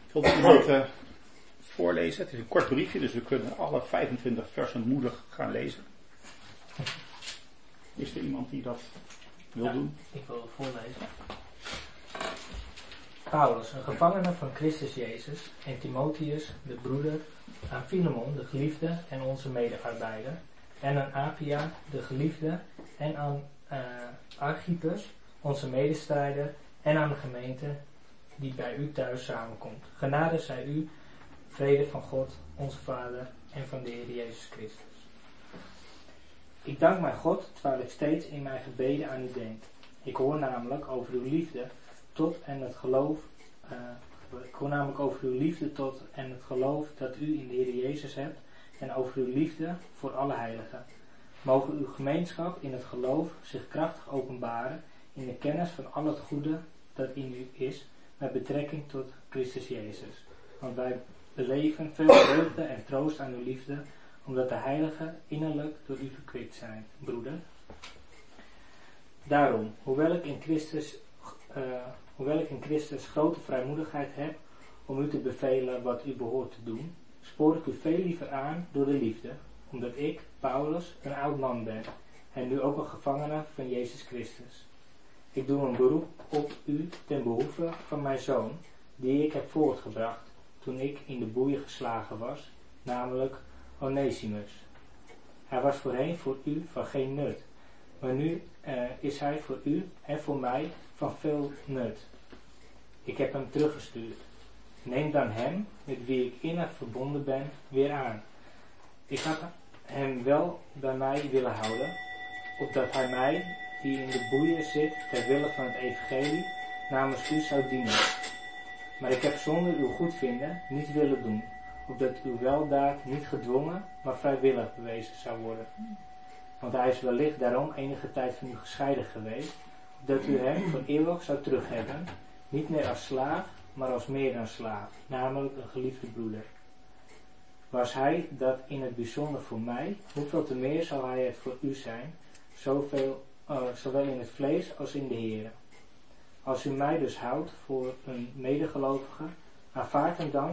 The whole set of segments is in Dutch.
Wil iemand voorlezen? Het is een kort briefje, dus we kunnen alle 25 versen moedig gaan lezen. Is er iemand die dat wil doen? Ik wil het voorlezen. Paulus, een gevangene van Christus Jezus, en Timotheus, de broeder, aan Filemon, de geliefde en onze medearbeider, en aan Apia, de geliefde, en aan Archippus, onze medestrijder, en aan de gemeente die bij u thuis samenkomt. Genade zij u, vrede van God, onze Vader, en van de Heer Jezus Christus. Ik dank mijn God, terwijl ik steeds in mijn gebeden aan u denk. Ik hoor namelijk over uw liefde tot en het geloof dat u in de Heer Jezus hebt en over uw liefde voor alle heiligen. Mogen uw gemeenschap in het geloof zich krachtig openbaren in de kennis van al het goede dat in u is met betrekking tot Christus Jezus. Want wij beleven veel vreugde en troost aan uw liefde, omdat de heiligen innerlijk door u verkwikt zijn, broeder. Daarom, hoewel ik in Christus grote vrijmoedigheid heb om u te bevelen wat u behoort te doen, spoor ik u veel liever aan door de liefde, omdat ik, Paulus, een oud man ben en nu ook een gevangene van Jezus Christus. Ik doe een beroep op u ten behoeve van mijn zoon, die ik heb voortgebracht toen ik in de boeien geslagen was, namelijk Onesimus. Hij was voorheen voor u van geen nut, maar nu is hij voor u en voor mij van veel nut. Ik heb hem teruggestuurd. Neem dan hem, met wie ik innig verbonden ben, weer aan. Ik had hem wel bij mij willen houden, opdat hij mij, die in de boeien zit, ter wille van het evangelie, namens u zou dienen. Maar ik heb zonder uw goedvinden niet willen doen, opdat uw weldaad niet gedwongen, maar vrijwillig bewezen zou worden. Want hij is wellicht daarom enige tijd van u gescheiden geweest, dat u hem voor eeuwig zou terughebben, niet meer als slaaf, maar als meer dan slaaf, namelijk een geliefde broeder. Was hij dat in het bijzonder voor mij, hoeveel te meer zal hij het voor u zijn, zowel in het vlees als in de Here. Als u mij dus houdt voor een medegelovige, aanvaard hem dan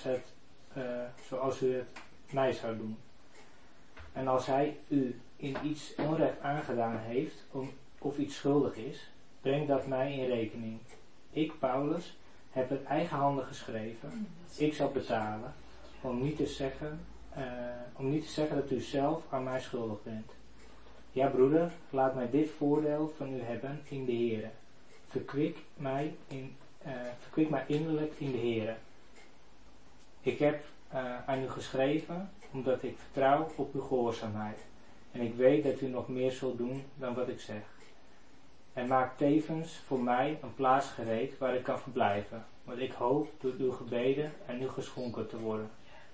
zoals u het mij zou doen. En als hij u in iets onrecht aangedaan heeft of iets schuldig is, breng dat mij in rekening. Ik, Paulus, heb het eigenhandig geschreven. Ik zal betalen, om niet te zeggen dat u zelf aan mij schuldig bent. Ja, broeder, laat mij dit voordeel van u hebben in de Here. Verkwik mij innerlijk in de Here. Ik heb aan u geschreven, omdat ik vertrouw op uw gehoorzaamheid. En ik weet dat u nog meer zult doen dan wat ik zeg. En maak tevens voor mij een plaats gereed waar ik kan verblijven, want ik hoop door uw gebeden en u geschonken te worden.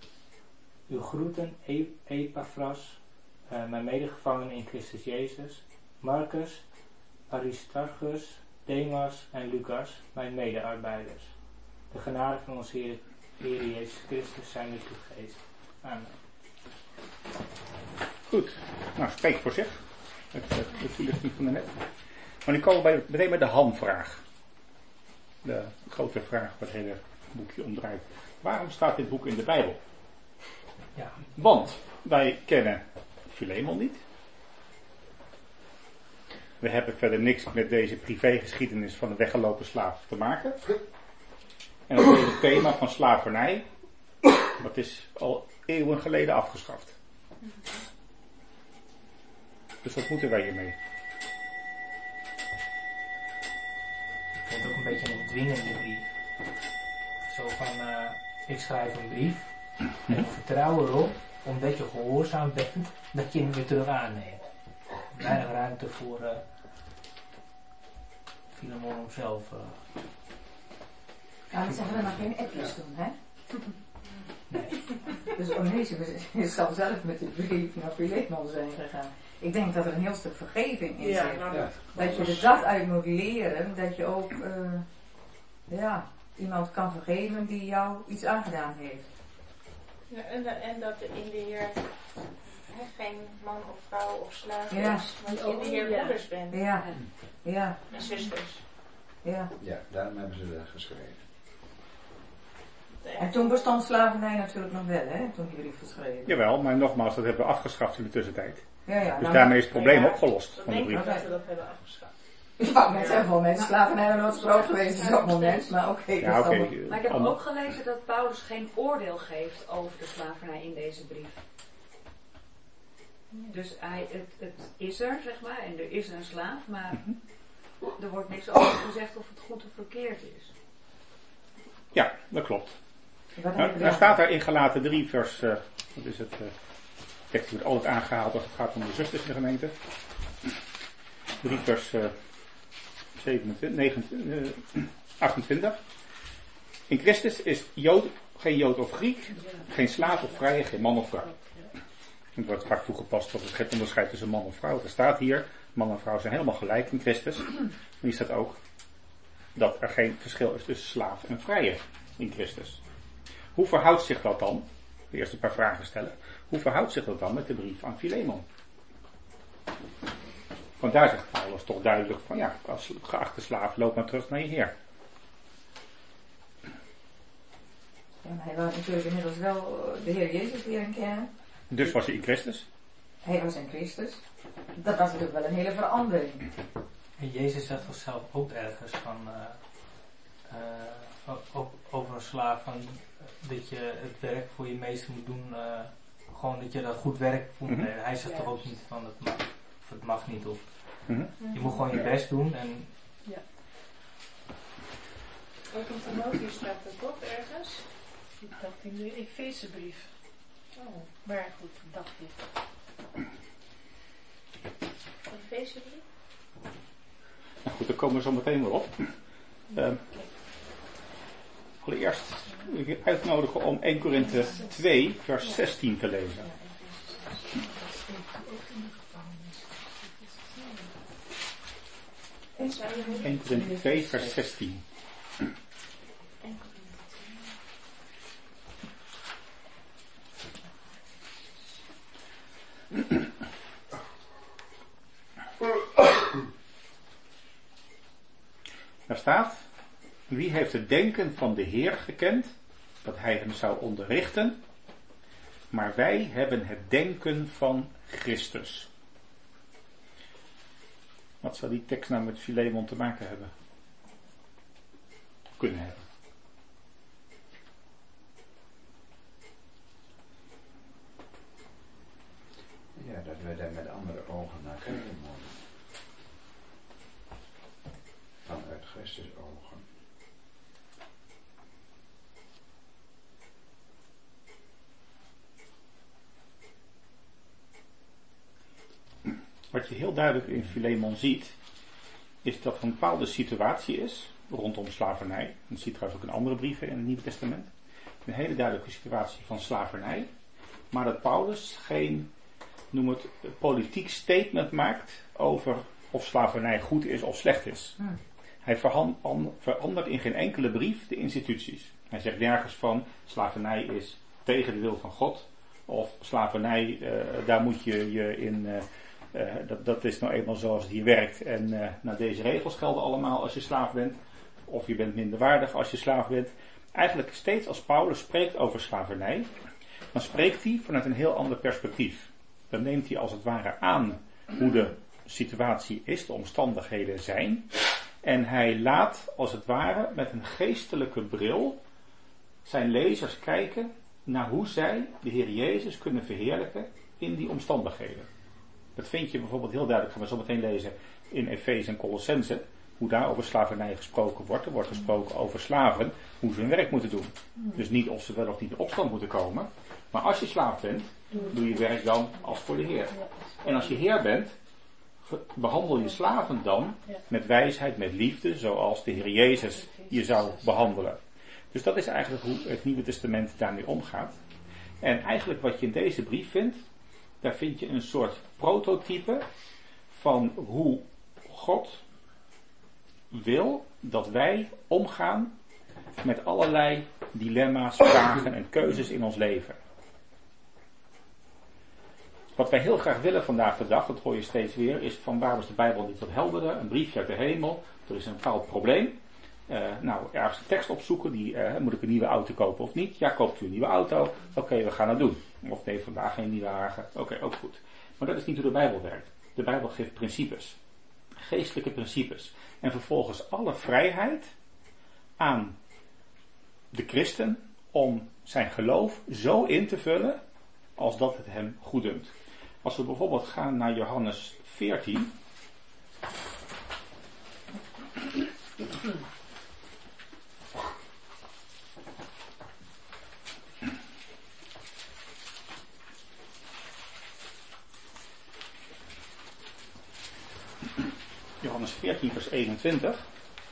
Uw groeten, Epaphras, mijn medegevangene in Christus Jezus, Marcus, Aristarchus, Demas en Lucas, mijn medearbeiders. De genade van onze Heer Jezus Christus zijn met uw geest. Amen. Goed, nou spreek voor zich. De toelichting van daarnet. Maar nu komen we meteen bij de hamvraag. De grote vraag waar het hele boekje om draait. Waarom staat dit boek in de Bijbel? Ja. Want wij kennen Filemon niet. We hebben verder niks met deze privégeschiedenis van de weggelopen slaaf te maken. En het hele thema van slavernij, dat is al eeuwen geleden afgeschaft. Dus wat moeten wij hiermee? Ik vind het ook een beetje een dwingende brief. Zo van, ik schrijf een brief en ik vertrouw erop, omdat je gehoorzaam bent, dat je hem weer terug aanneemt. Weinig ruimte voor Filemon om zelf. Ja, dat zeggen we maar geen appjes doen, hè? Nee. Dus Onesimus zal zelf met de brief naar Filemon zijn gegaan. Ik denk dat er een heel stuk vergeving in zit. Dat je er dat uit moet leren, dat je ook iemand kan vergeven die jou iets aangedaan heeft. Ja, en dat er in de Heer geen man of vrouw of slaaf is, want je in de Heer broeders bent. Ja. En zusters. Ja. Ja, daarom hebben ze dat geschreven. En toen bestond slavernij natuurlijk nog wel, hè? Toen die brief was geschreven. Jawel, maar nogmaals, dat hebben we afgeschaft in de tussentijd. Ja, dus daarmee is het probleem opgelost van de brief. Dat we dat hebben afgeschaft. Ik wou net zeggen, veel mensen slavernij hebben nooit groot geweest op dat moment, maar oké. Ja, maar ik heb ook gelezen dat Paulus geen oordeel geeft over de slavernij in deze brief. Dus het is er, zeg maar, en er is een slaaf, maar er wordt niks over gezegd of het goed of verkeerd is. Ja, dat klopt. Nou staat daar in Galaten 3 vers, wat is het, tekst wordt altijd aangehaald als het gaat om de zusters in de gemeente. 3 vers 28. In Christus is geen Jood of Griek, geen slaaf of vrije, geen man of vrouw. Het wordt vaak toegepast dat het geen onderscheid tussen man of vrouw. Er staat hier, man en vrouw zijn helemaal gelijk in Christus. Maar hier staat ook dat er geen verschil is tussen slaaf en vrije in Christus. Hoe verhoudt zich dat dan? De eerste paar vragen stellen. Hoe verhoudt zich dat dan met de brief aan Filemon? Want daar zegt Paulus toch duidelijk van ja, als geachte slaaf, loop maar terug naar je Heer. Ja, maar hij was natuurlijk inmiddels wel de Heer Jezus leren kennen. Dus was hij in Christus? Hij was in Christus. Dat was natuurlijk wel een hele verandering. En Jezus zegt toch zelf ook ergens van over een slaaf van dat je het werk voor je meester moet doen, gewoon dat je dat goed werk moet doen. Hij zegt toch ook niet van het mag niet of je moet gewoon je best doen en ook in Timotheus staat dat toch ergens? Ik dacht in de Efezebrief. Oh, maar goed, dacht ik. Efezebrief? Nou goed, daar komen we zo meteen weer op. Allereerst wil ik je uitnodigen om 1 Korinthe 2 vers 16 te lezen. 1 Korinthe 2 vers 16. Daar staat: wie heeft het denken van de Heer gekend, dat hij hem zou onderrichten, maar wij hebben het denken van Christus. Wat zou die tekst nou met Filemon te maken hebben? Kunnen hebben. Ja, dat we daar met andere ogen naar kijken moeten. Vanuit Christus ogen. Wat je heel duidelijk in Filemon ziet, is dat er een bepaalde situatie is rondom slavernij. Dat zie je trouwens ook in andere brieven in het Nieuwe Testament. Een hele duidelijke situatie van slavernij. Maar dat Paulus geen, noem het, politiek statement maakt over of slavernij goed is of slecht is. Hij verandert in geen enkele brief de instituties. Hij zegt nergens van slavernij is tegen de wil van God. Of slavernij, daar moet je je in... dat is nou eenmaal zoals het hier werkt. En nou, deze regels gelden allemaal als je slaaf bent. Of je bent minderwaardig als je slaaf bent. Eigenlijk steeds als Paulus spreekt over slavernij, dan spreekt hij vanuit een heel ander perspectief. Dan neemt hij als het ware aan hoe de situatie is, de omstandigheden zijn. En hij laat als het ware met een geestelijke bril zijn lezers kijken naar hoe zij de Heer Jezus kunnen verheerlijken in die omstandigheden. Dat vind je bijvoorbeeld heel duidelijk, gaan we zo meteen lezen in Efeze en Colossense, hoe daar over slavernij gesproken wordt. Er wordt gesproken over slaven, hoe ze hun werk moeten doen. Dus niet of ze wel of niet in opstand moeten komen, maar als je slaaf bent, doe je werk dan als voor de Heer. En als je Heer bent, behandel je slaven dan met wijsheid, met liefde, zoals de Heer Jezus je zou behandelen. Dus dat is eigenlijk hoe het Nieuwe Testament daarmee omgaat. En eigenlijk wat je in deze brief vindt, daar vind je een soort prototype van hoe God wil dat wij omgaan met allerlei dilemma's, vragen en keuzes in ons leven. Wat wij heel graag willen vandaag de dag, dat hoor je steeds weer, is van waarom is de Bijbel niet wat helderder, een briefje uit de hemel, er is een bepaald probleem. ergens een tekst opzoeken. Moet ik een nieuwe auto kopen of niet? Ja, koopt u een nieuwe auto? Oké, we gaan dat doen. Of nee, vandaag geen nieuwe wagen. Oké, ook goed. Maar dat is niet hoe de Bijbel werkt. De Bijbel geeft principes. Geestelijke principes. En vervolgens alle vrijheid aan de christen om zijn geloof zo in te vullen als dat het hem goeddunkt. Als we bijvoorbeeld gaan naar Johannes 14. Johannes 14 vers 21.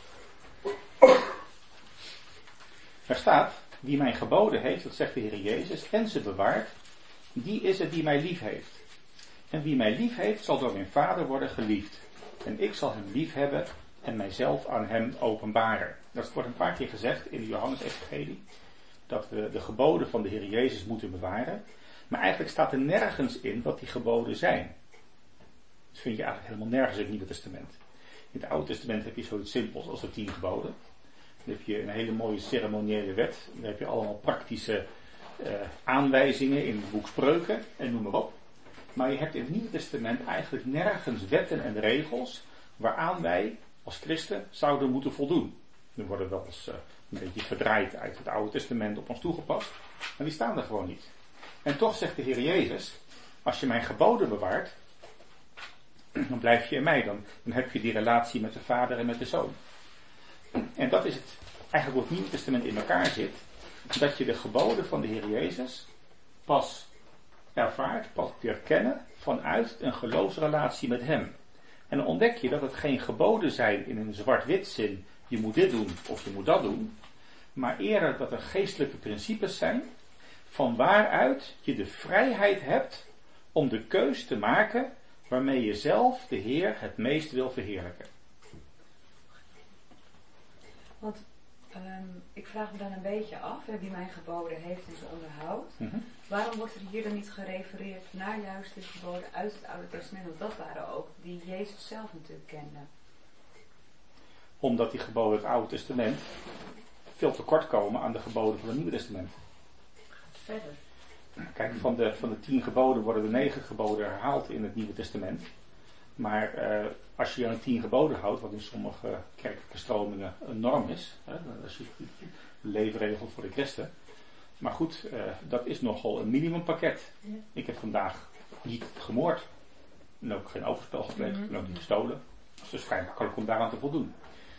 Daar staat, wie mijn geboden heeft, dat zegt de Heer Jezus, en ze bewaart, die is het die mij lief heeft. En wie mij lief heeft, zal door mijn Vader worden geliefd. En ik zal hem lief hebben en mijzelf aan hem openbaren. Dat wordt een paar keer gezegd in de Johannes-evangelie. Dat we de geboden van de Heer Jezus moeten bewaren. Maar eigenlijk staat er nergens in wat die geboden zijn. Dat vind je eigenlijk helemaal nergens in het Nieuwe Testament. In het Oude Testament heb je zoiets simpels als de 10 geboden. Dan heb je een hele mooie ceremoniële wet. Dan heb je allemaal praktische aanwijzingen in het boek Spreuken en noem maar op. Maar je hebt in het Nieuwe Testament eigenlijk nergens wetten en regels waaraan wij als christen zouden moeten voldoen. Die worden wel eens een beetje verdraaid uit het Oude Testament op ons toegepast. Maar die staan er gewoon niet. En toch zegt de Heer Jezus, als je mijn geboden bewaart, dan blijf je in mij. Dan heb je die relatie met de Vader en met de Zoon. En dat is het eigenlijk hoe het Nieuwe Testament in elkaar zit. Dat je de geboden van de Heer Jezus pas ervaart, pas leert kennen vanuit een geloofsrelatie met Hem. En dan ontdek je dat het geen geboden zijn in een zwart-wit zin, je moet dit doen of je moet dat doen. Maar eerder dat er geestelijke principes zijn van waaruit je de vrijheid hebt om de keus te maken waarmee je zelf de Heer het meest wil verheerlijken. Want ik vraag me dan een beetje af, wie mijn geboden heeft en ze onderhoudt. Waarom wordt er hier dan niet gerefereerd naar juist de geboden uit het Oude Testament? Want dat waren ook die Jezus zelf natuurlijk kende. Omdat die geboden uit het Oude Testament veel tekort komen aan de geboden van het Nieuwe Testament. Verder. Kijk, van de 10 geboden worden de 9 geboden herhaald in het Nieuwe Testament. Maar als je aan de 10 geboden houdt, wat in sommige kerkelijke stromingen een norm is, dat is de leefregel voor de christen. Maar goed, dat is nogal een minimumpakket. Ja. Ik heb vandaag niet gemoord. En ook geen overspel gepleegd. En ook niet gestolen. Dus het is vrij makkelijk om daaraan te voldoen.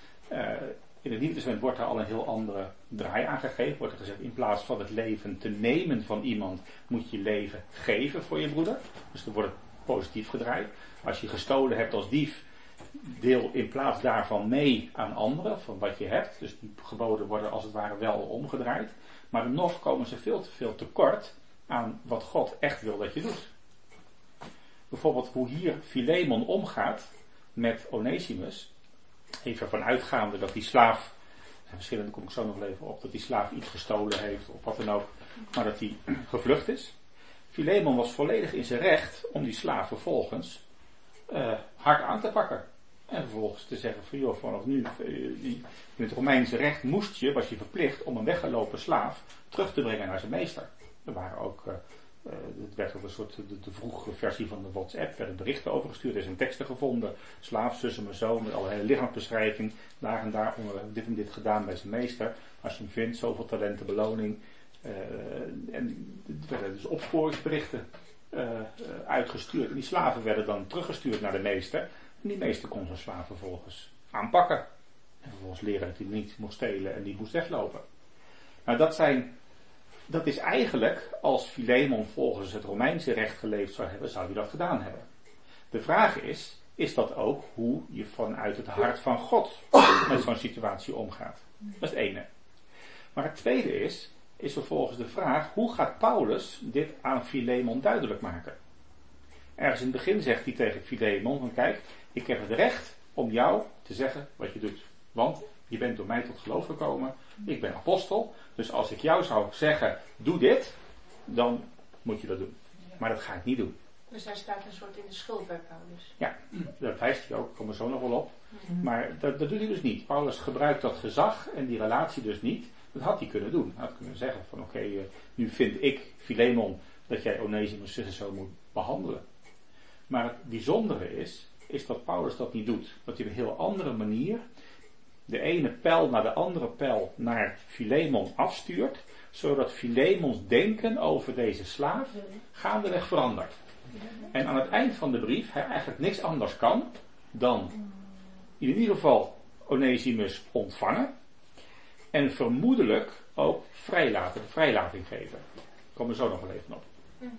In het Nieuwe Testament wordt er al een heel andere draai aangegeven. Wordt er gezegd, in plaats van het leven te nemen van iemand, moet je leven geven voor je broeder. Dus er wordt het positief gedraaid. Als je gestolen hebt als dief, deel in plaats daarvan mee aan anderen, van wat je hebt. Dus die geboden worden als het ware wel omgedraaid. Maar nog komen ze veel te veel tekort aan wat God echt wil dat je doet. Bijvoorbeeld hoe hier Philemon omgaat met Onesimus. Even ervan uitgaande dat die slaaf, verschillende kom ik zo nog even op, dat die slaaf iets gestolen heeft of wat dan ook, maar dat hij gevlucht is. Philemon was volledig in zijn recht om die slaaf vervolgens hard aan te pakken. En vervolgens te zeggen van joh, vanaf nu, in het Romeinse recht was je verplicht om een weggelopen slaaf terug te brengen naar zijn meester. Er waren ook, het werd op een soort, de vroege versie van de WhatsApp, werden berichten overgestuurd, er zijn teksten gevonden, slaaf, zus en zo, met allerlei lichaamsbeschrijving, daar en daar, dit en dit gedaan bij zijn meester. Als je hem vindt, zoveel talenten beloning. En er werden dus opsporingsberichten uitgestuurd. En die slaven werden dan teruggestuurd naar de meester. En die meester kon zijn slaaf vervolgens aanpakken. En vervolgens leren dat hij niet mocht stelen en niet moest weglopen. Nou, dat is eigenlijk, als Philemon volgens het Romeinse recht geleefd zou hebben, zou hij dat gedaan hebben. De vraag is dat ook hoe je vanuit het hart van God met zo'n situatie omgaat? Dat is het ene. Maar het tweede is vervolgens de vraag, hoe gaat Paulus dit aan Philemon duidelijk maken? Ergens in het begin zegt hij tegen Philemon van kijk, ik heb het recht om jou te zeggen wat je doet. Want je bent door mij tot geloof gekomen, ik ben apostel, dus als ik jou zou zeggen, doe dit, dan moet je dat doen. Maar dat ga ik niet doen. Dus hij staat een soort in de schuld bij Paulus. Ja, dat wijst hij ook, komen we zo nog wel op. Maar dat doet hij dus niet. Paulus gebruikt dat gezag en die relatie dus niet. Dat had hij kunnen doen. Hij had kunnen zeggen van oké, nu vind ik, Filemon, dat jij Onesimus zo moet behandelen. Maar het bijzondere is dat Paulus dat niet doet. Dat hij op een heel andere manier de ene pijl naar de andere pijl naar Filemon afstuurt, zodat Filemons denken over deze slaaf gaandeweg verandert. En aan het eind van de brief hij eigenlijk niks anders kan dan in ieder geval Onesimus ontvangen en vermoedelijk ook vrijlating geven. Daar komen we zo nog wel even op.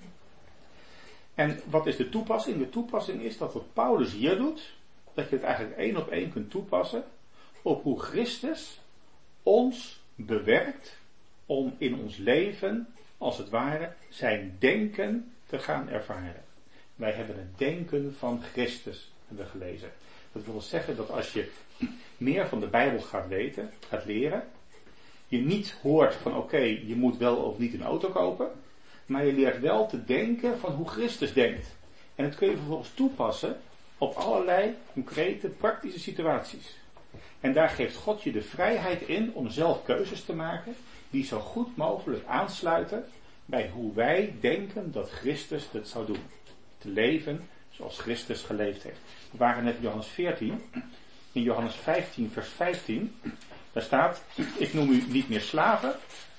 En wat is de toepassing? De toepassing is dat wat Paulus hier doet, dat je het eigenlijk 1 op 1 kunt toepassen op hoe Christus ons bewerkt om in ons leven, als het ware, zijn denken te gaan ervaren. Wij hebben het denken van Christus hebben gelezen. Dat wil zeggen dat als je meer van de Bijbel gaat leren, je niet hoort van oké, je moet wel of niet een auto kopen, maar je leert wel te denken van hoe Christus denkt. En dat kun je vervolgens toepassen op allerlei concrete, praktische situaties. En daar geeft God je de vrijheid in om zelf keuzes te maken die zo goed mogelijk aansluiten bij hoe wij denken dat Christus dat zou doen. Te leven zoals Christus geleefd heeft. We waren net in Johannes 14. In Johannes 15 vers 15. Daar staat, ik noem u niet meer slaven.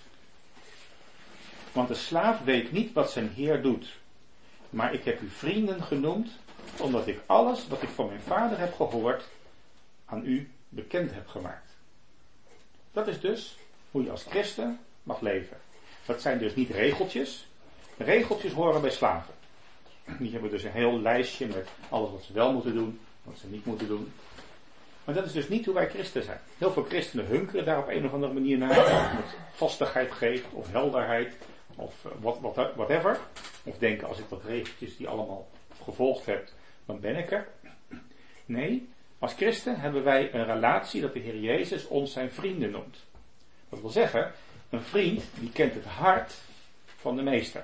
Want de slaaf weet niet wat zijn heer doet. Maar ik heb u vrienden genoemd, omdat ik alles wat ik van mijn vader heb gehoord aan u bekend heb gemaakt. Dat is dus hoe je als christen mag leven. Dat zijn dus niet regeltjes. Regeltjes horen bij slaven. Die hebben dus een heel lijstje met alles wat ze wel moeten doen, wat ze niet moeten doen. Maar dat is dus niet hoe wij christen zijn. Heel veel christenen hunkeren daar op een of andere manier naar. Of het vastigheid geeft, of helderheid, of whatever. Of denken, als ik dat regeltjes die allemaal gevolgd heb, dan ben ik er. Nee, als christen hebben wij een relatie dat de Heer Jezus ons zijn vrienden noemt. Dat wil zeggen, een vriend die kent het hart van de meester.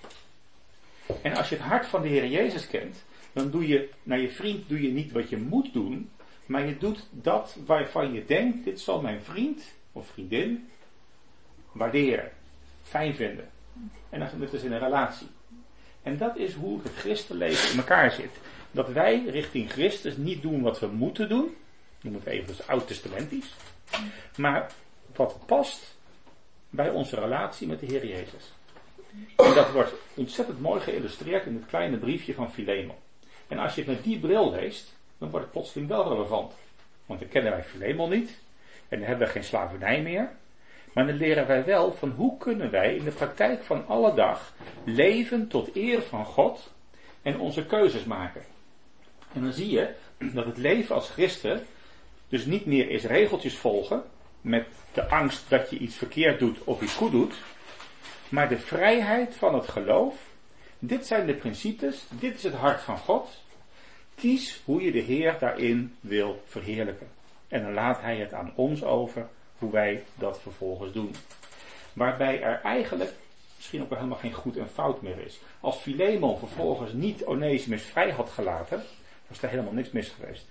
En als je het hart van de Heer Jezus kent, dan doe je naar je vriend niet wat je moet doen, maar je doet dat waarvan je denkt, dit zal mijn vriend of vriendin waarderen, fijn vinden. En dan is het in een relatie. En dat is hoe het christenleven in elkaar zit. Dat wij richting Christus niet doen wat we moeten doen, noem het even dus oud-testamentisch, maar wat past bij onze relatie met de Heer Jezus. En dat wordt ontzettend mooi geïllustreerd in het kleine briefje van Filemon. En als je het met die bril leest, dan wordt het plotseling wel relevant. Want dan kennen wij Filemon niet. En dan hebben we geen slavernij meer. Maar dan leren wij wel van hoe kunnen wij in de praktijk van alle dag leven tot eer van God en onze keuzes maken. En dan zie je dat het leven als christen dus niet meer is regeltjes volgen met de angst dat je iets verkeerd doet of iets goed doet. Maar de vrijheid van het geloof. Dit zijn de principes. Dit is het hart van God. Kies hoe je de Heer daarin wil verheerlijken. En dan laat Hij het aan ons over hoe wij dat vervolgens doen. Waarbij er eigenlijk misschien ook wel helemaal geen goed en fout meer is. Als Filemon vervolgens niet Onesimus vrij had gelaten, was er helemaal niks mis geweest.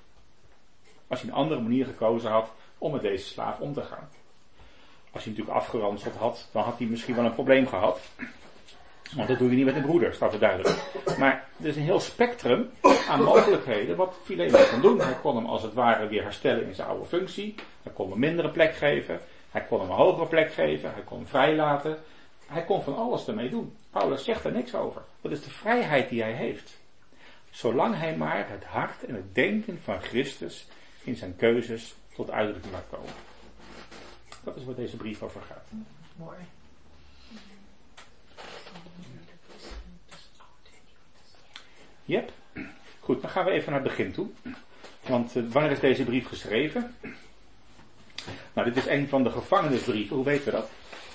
Als hij een andere manier gekozen had om met deze slaaf om te gaan. Als hij natuurlijk afgeranseld had, dan had hij misschien wel een probleem gehad. Want dat doe je niet met een broeder, staat er duidelijk. Maar er is een heel spectrum aan mogelijkheden wat Filemon kon doen. Hij kon hem als het ware weer herstellen in zijn oude functie. Hij kon hem een mindere plek geven. Hij kon hem een hogere plek geven. Hij kon hem vrijlaten. Hij kon van alles ermee doen. Paulus zegt er niks over. Dat is de vrijheid die hij heeft. Zolang hij maar het hart en het denken van Christus in zijn keuzes tot uitdrukking laat komen. Dat is waar deze brief over gaat. Mooi. Yep. Goed, dan gaan we even naar het begin toe. Want wanneer is deze brief geschreven? Nou, dit is een van de gevangenisbrieven. Hoe weten we dat?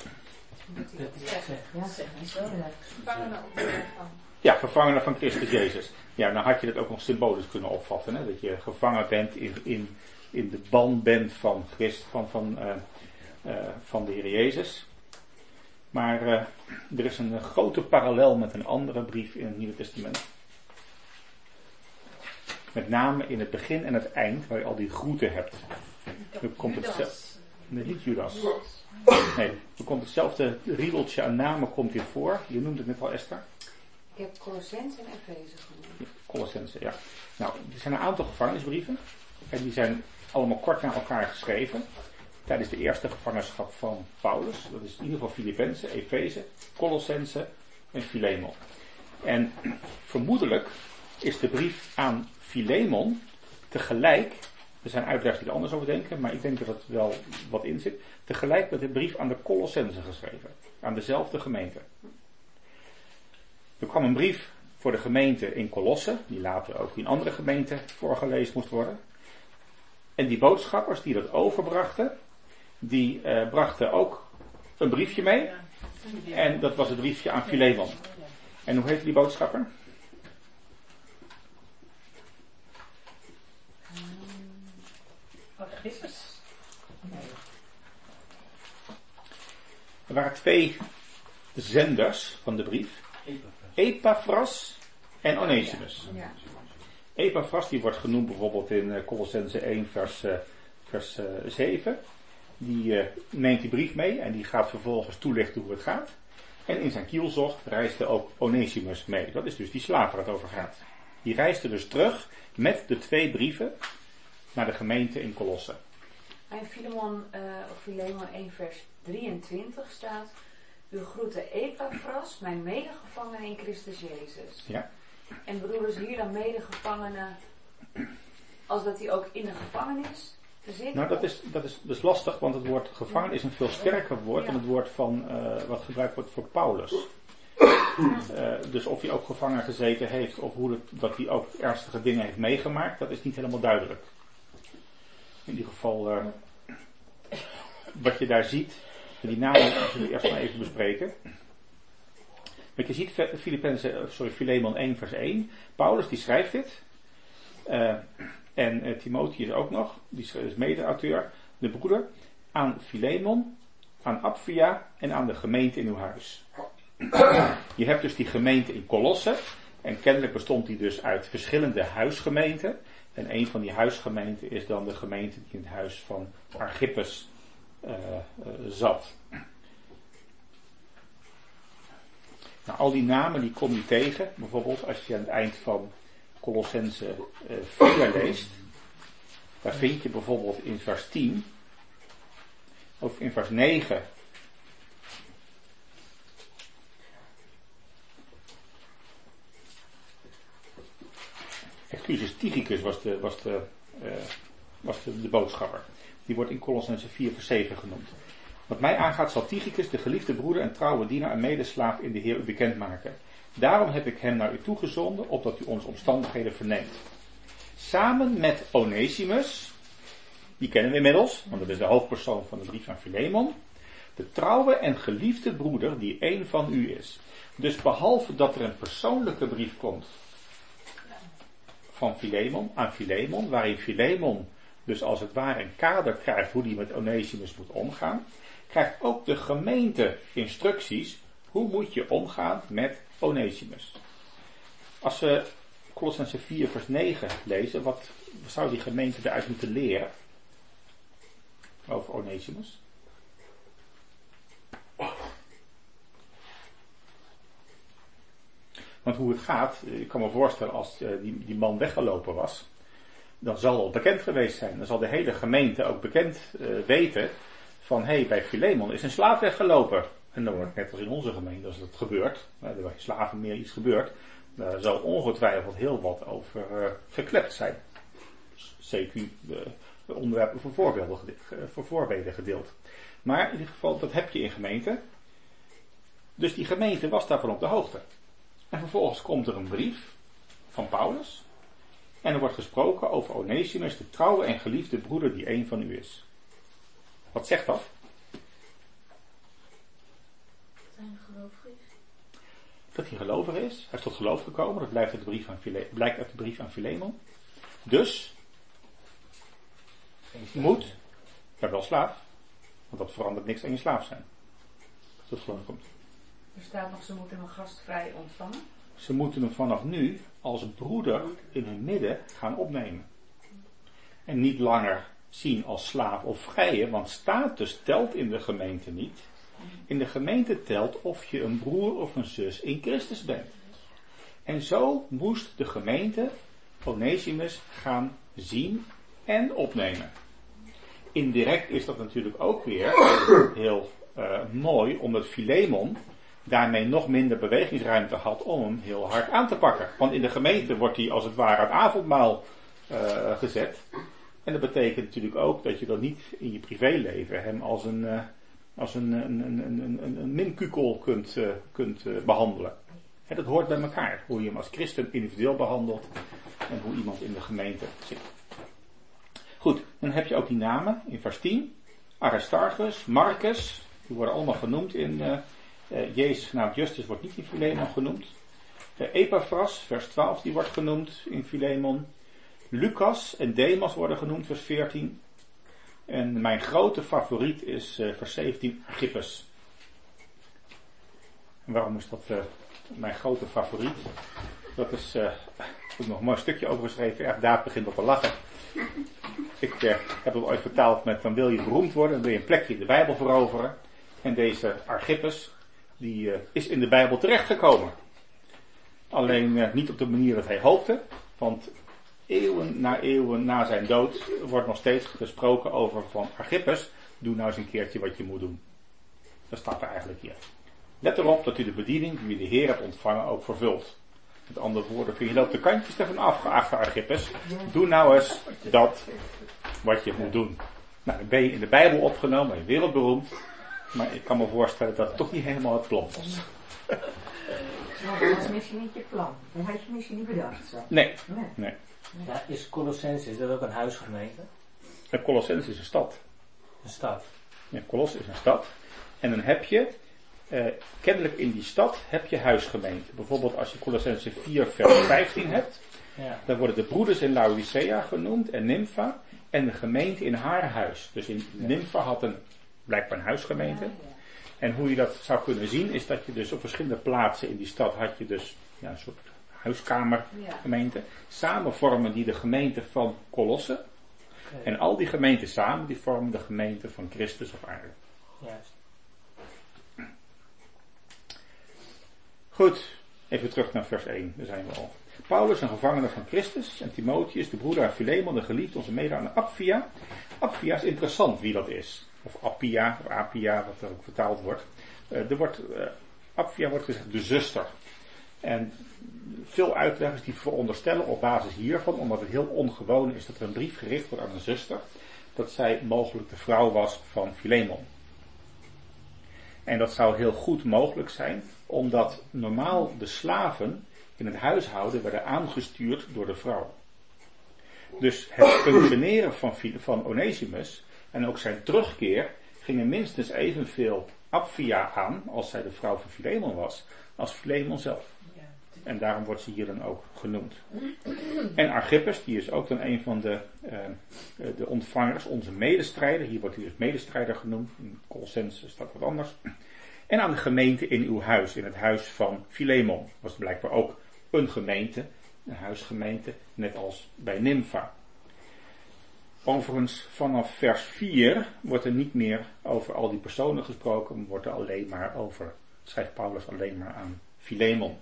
Ja, gevangenen van Christus Jezus. Ja, dan had je dat ook nog symbolisch kunnen opvatten. Hè? Dat je gevangen bent in de band bent van de Heer Jezus. Maar er is een grote parallel met een andere brief in het Nieuwe Testament. Met name in het begin en het eind, waar je al die groeten hebt. Dan komt het nee, niet Judas. Nee, er komt hetzelfde riedeltje aan namen komt hier voor. Je noemde het net al, Esther. Ik heb Colossense en Efeze genoemd. Colossense, ja. Nou, er zijn een aantal gevangenisbrieven. En die zijn allemaal kort na elkaar geschreven. Tijdens de eerste gevangenschap van Paulus. Dat is in ieder geval Filippenzen, Efeze, Colossense en Filemon. En vermoedelijk is de brief aan Filemon tegelijk, er zijn uitleggers die er anders over denken, maar ik denk dat er wel wat in zit, tegelijk met de brief aan de Colossense geschreven. Aan dezelfde gemeente. Er kwam een brief voor de gemeente in Colosse, die later ook in andere gemeenten voorgelezen moest worden. En die boodschappers die dat overbrachten, die brachten ook een briefje mee. En dat was het briefje aan Filemon. En hoe heette die boodschapper? Er waren 2 zenders van de brief. Epaphras en Onesimus. Epaphras die wordt genoemd bijvoorbeeld in Colossense 1 vers 7. Die neemt die brief mee en die gaat vervolgens toelichten hoe het gaat. En in zijn kielzocht reisde ook Onesimus mee. Dat is dus die slaaf waar het over gaat. Die reisde dus terug met de 2 brieven naar de gemeente in Colosse. In Filemon 1 vers 23 staat: U groeten Epaphras, mijn medegevangene in Christus Jezus. Ja. En bedoelen ze hier dan medegevangene als dat hij ook in de gevangenis zit? Nou, dat is lastig, want het woord gevangen is een veel sterker woord dan het woord van wat gebruikt wordt voor Paulus. Dus of hij ook gevangen gezeten heeft of dat hij ook ernstige dingen heeft meegemaakt, dat is niet helemaal duidelijk. In ieder geval, wat je daar ziet, die namen zullen we eerst maar even bespreken. Wat je ziet, Filemon 1 vers 1, Paulus die schrijft dit, en Timotheus ook nog, die is mede-auteur, de broeder, aan Filemon, aan Apphia en aan de gemeente in uw huis. Je hebt dus die gemeente in Colosse, en kennelijk bestond die dus uit verschillende huisgemeenten. En een van die huisgemeenten is dan de gemeente die in het huis van Archippus zat. Nou, al die namen die kom je tegen. Bijvoorbeeld als je aan het eind van Colossense 4 leest. Daar vind je bijvoorbeeld in vers 10. Of in vers 9. Excuses, Tychicus was de boodschapper. Die wordt in Colossense 4 vers 7 genoemd. Wat mij aangaat zal Tychicus, de geliefde broeder en trouwe dienaar en medeslaaf in de Heer u bekendmaken. Daarom heb ik hem naar u toegezonden, opdat u onze omstandigheden verneemt. Samen met Onesimus, die kennen we inmiddels, want dat is de hoofdpersoon van de brief aan Filemon, de trouwe en geliefde broeder die één van u is. Dus behalve dat er een persoonlijke brief komt van Filemon aan Filemon, waarin Filemon dus als het ware een kader krijgt hoe die met Onesimus moet omgaan, krijgt ook de gemeente instructies hoe moet je omgaan met Onesimus. Als we Colossense 4 vers 9 lezen, wat zou die gemeente eruit moeten leren over Onesimus? Want hoe het gaat, ik kan me voorstellen als die man weggelopen was, dan zal het bekend geweest zijn. Dan zal de hele gemeente ook bekend weten van, bij Filemon is een slaaf weggelopen. En dan wordt net als in onze gemeente, als dat gebeurt, er bij slaven meer iets gebeurt, daar zal ongetwijfeld heel wat over geklept zijn. CQ onderwerpen voor voorbeelden gedeeld. Maar in ieder geval, dat heb je in gemeente. Dus die gemeente was daarvan op de hoogte. En vervolgens komt er een brief van Paulus. En er wordt gesproken over Onesimus, de trouwe en geliefde broeder die één van u is. Wat zegt dat? Zijn gelovig is. Dat hij gelovig is. Hij is tot geloof gekomen. Dat blijkt uit de brief aan Filemon. Dus moet, ja wel slaaf. Want dat verandert niks aan je slaaf zijn. tot geloof komt. Er staat nog, ze moeten hem gastvrij ontvangen. Ze moeten hem vanaf nu als broeder in hun midden gaan opnemen. En niet langer zien als slaaf of vrije, want status telt in de gemeente niet. In de gemeente telt of je een broer of een zus in Christus bent. En zo moest de gemeente Onesimus gaan zien en opnemen. Indirect is dat natuurlijk ook weer heel mooi, omdat Filemon daarmee nog minder bewegingsruimte had om hem heel hard aan te pakken. Want in de gemeente wordt hij als het ware aan het avondmaal gezet. En dat betekent natuurlijk ook dat je dan niet in je privéleven hem als een minkukel kunt behandelen. En dat hoort bij elkaar. Hoe je hem als christen individueel behandelt en hoe iemand in de gemeente zit. Goed, dan heb je ook die namen in vers 10. Aristarchus, Marcus, die worden allemaal genoemd in Jezus genaamd Justus wordt niet in Filemon genoemd. Epaphras, vers 12, die wordt genoemd in Filemon. Lucas en Demas worden genoemd, vers 14. En mijn grote favoriet is vers 17, Archippus. En waarom is dat mijn grote favoriet? Dat is, ik heb nog een mooi stukje over geschreven. Echt, Daad begint op te lachen. Ik heb het ooit vertaald met, dan wil je beroemd worden, dan wil je een plekje in de Bijbel veroveren. En deze Archippus, die is in de Bijbel terechtgekomen. Alleen niet op de manier dat hij hoopte, want eeuwen na zijn dood wordt nog steeds gesproken over van Archippus, doe nou eens een keertje wat je moet doen. Dat staat er eigenlijk hier. Let erop dat u de bediening die u de Heer hebt ontvangen ook vervult. Met andere woorden, je loopt de kantjes ervan af, geachte Archippus. Doe nou eens dat wat je moet doen. Nou, dan ben je in de Bijbel opgenomen, ben je wereldberoemd. Maar ik kan me voorstellen dat het toch niet helemaal het plan was. Maar dat was misschien niet je plan. Dat had je misschien niet bedacht. Zo. Nee. Ja, is Colossense, is dat ook een huisgemeente? Colossense is een stad. Een stad. Ja, Colosse is een stad. En dan heb je, kennelijk in die stad heb je huisgemeente. Bijvoorbeeld als je Colossense 4 vers 15 hebt. Ja. Dan worden de broeders in Laodicea genoemd en Nympha. En de gemeente in haar huis. Dus in Nympha had blijkbaar een huisgemeente. En hoe je dat zou kunnen zien is dat je dus op verschillende plaatsen in die stad had je dus een soort huiskamergemeente. Samen vormen die de gemeente van Colosse. En al die gemeenten samen die vormen de gemeente van Christus op aarde. Juist. Goed, even terug naar vers 1, daar zijn we al. Paulus, een gevangene van Christus, en Timotheus, de broeder aan Filemon, de geliefde, onze mede aan Apphia. Apphia is interessant wie dat is. Of Appia, of Apia, wat er ook vertaald wordt. Apphia wordt gezegd de zuster. En veel uitleggers die veronderstellen op basis hiervan, omdat het heel ongewoon is dat er een brief gericht wordt aan een zuster, dat zij mogelijk de vrouw was van Filemon. En dat zou heel goed mogelijk zijn, omdat normaal de slaven in het huishouden werden aangestuurd door de vrouw. Dus het functioneren van Onesimus en ook zijn terugkeer gingen minstens evenveel Apphia aan, als zij de vrouw van Filemon was, als Filemon zelf. En daarom wordt ze hier dan ook genoemd. En Archippus, die is ook dan een van de ontvangers, onze medestrijder. Hier wordt hij dus medestrijder genoemd. In Colossense staat wat anders. En aan de gemeente in uw huis, in het huis van Filemon. Was blijkbaar ook een gemeente, een huisgemeente, net als bij Nympha. Overigens, vanaf vers 4 wordt er niet meer over al die personen gesproken, maar wordt er alleen maar over, schrijft Paulus alleen maar aan Filemon.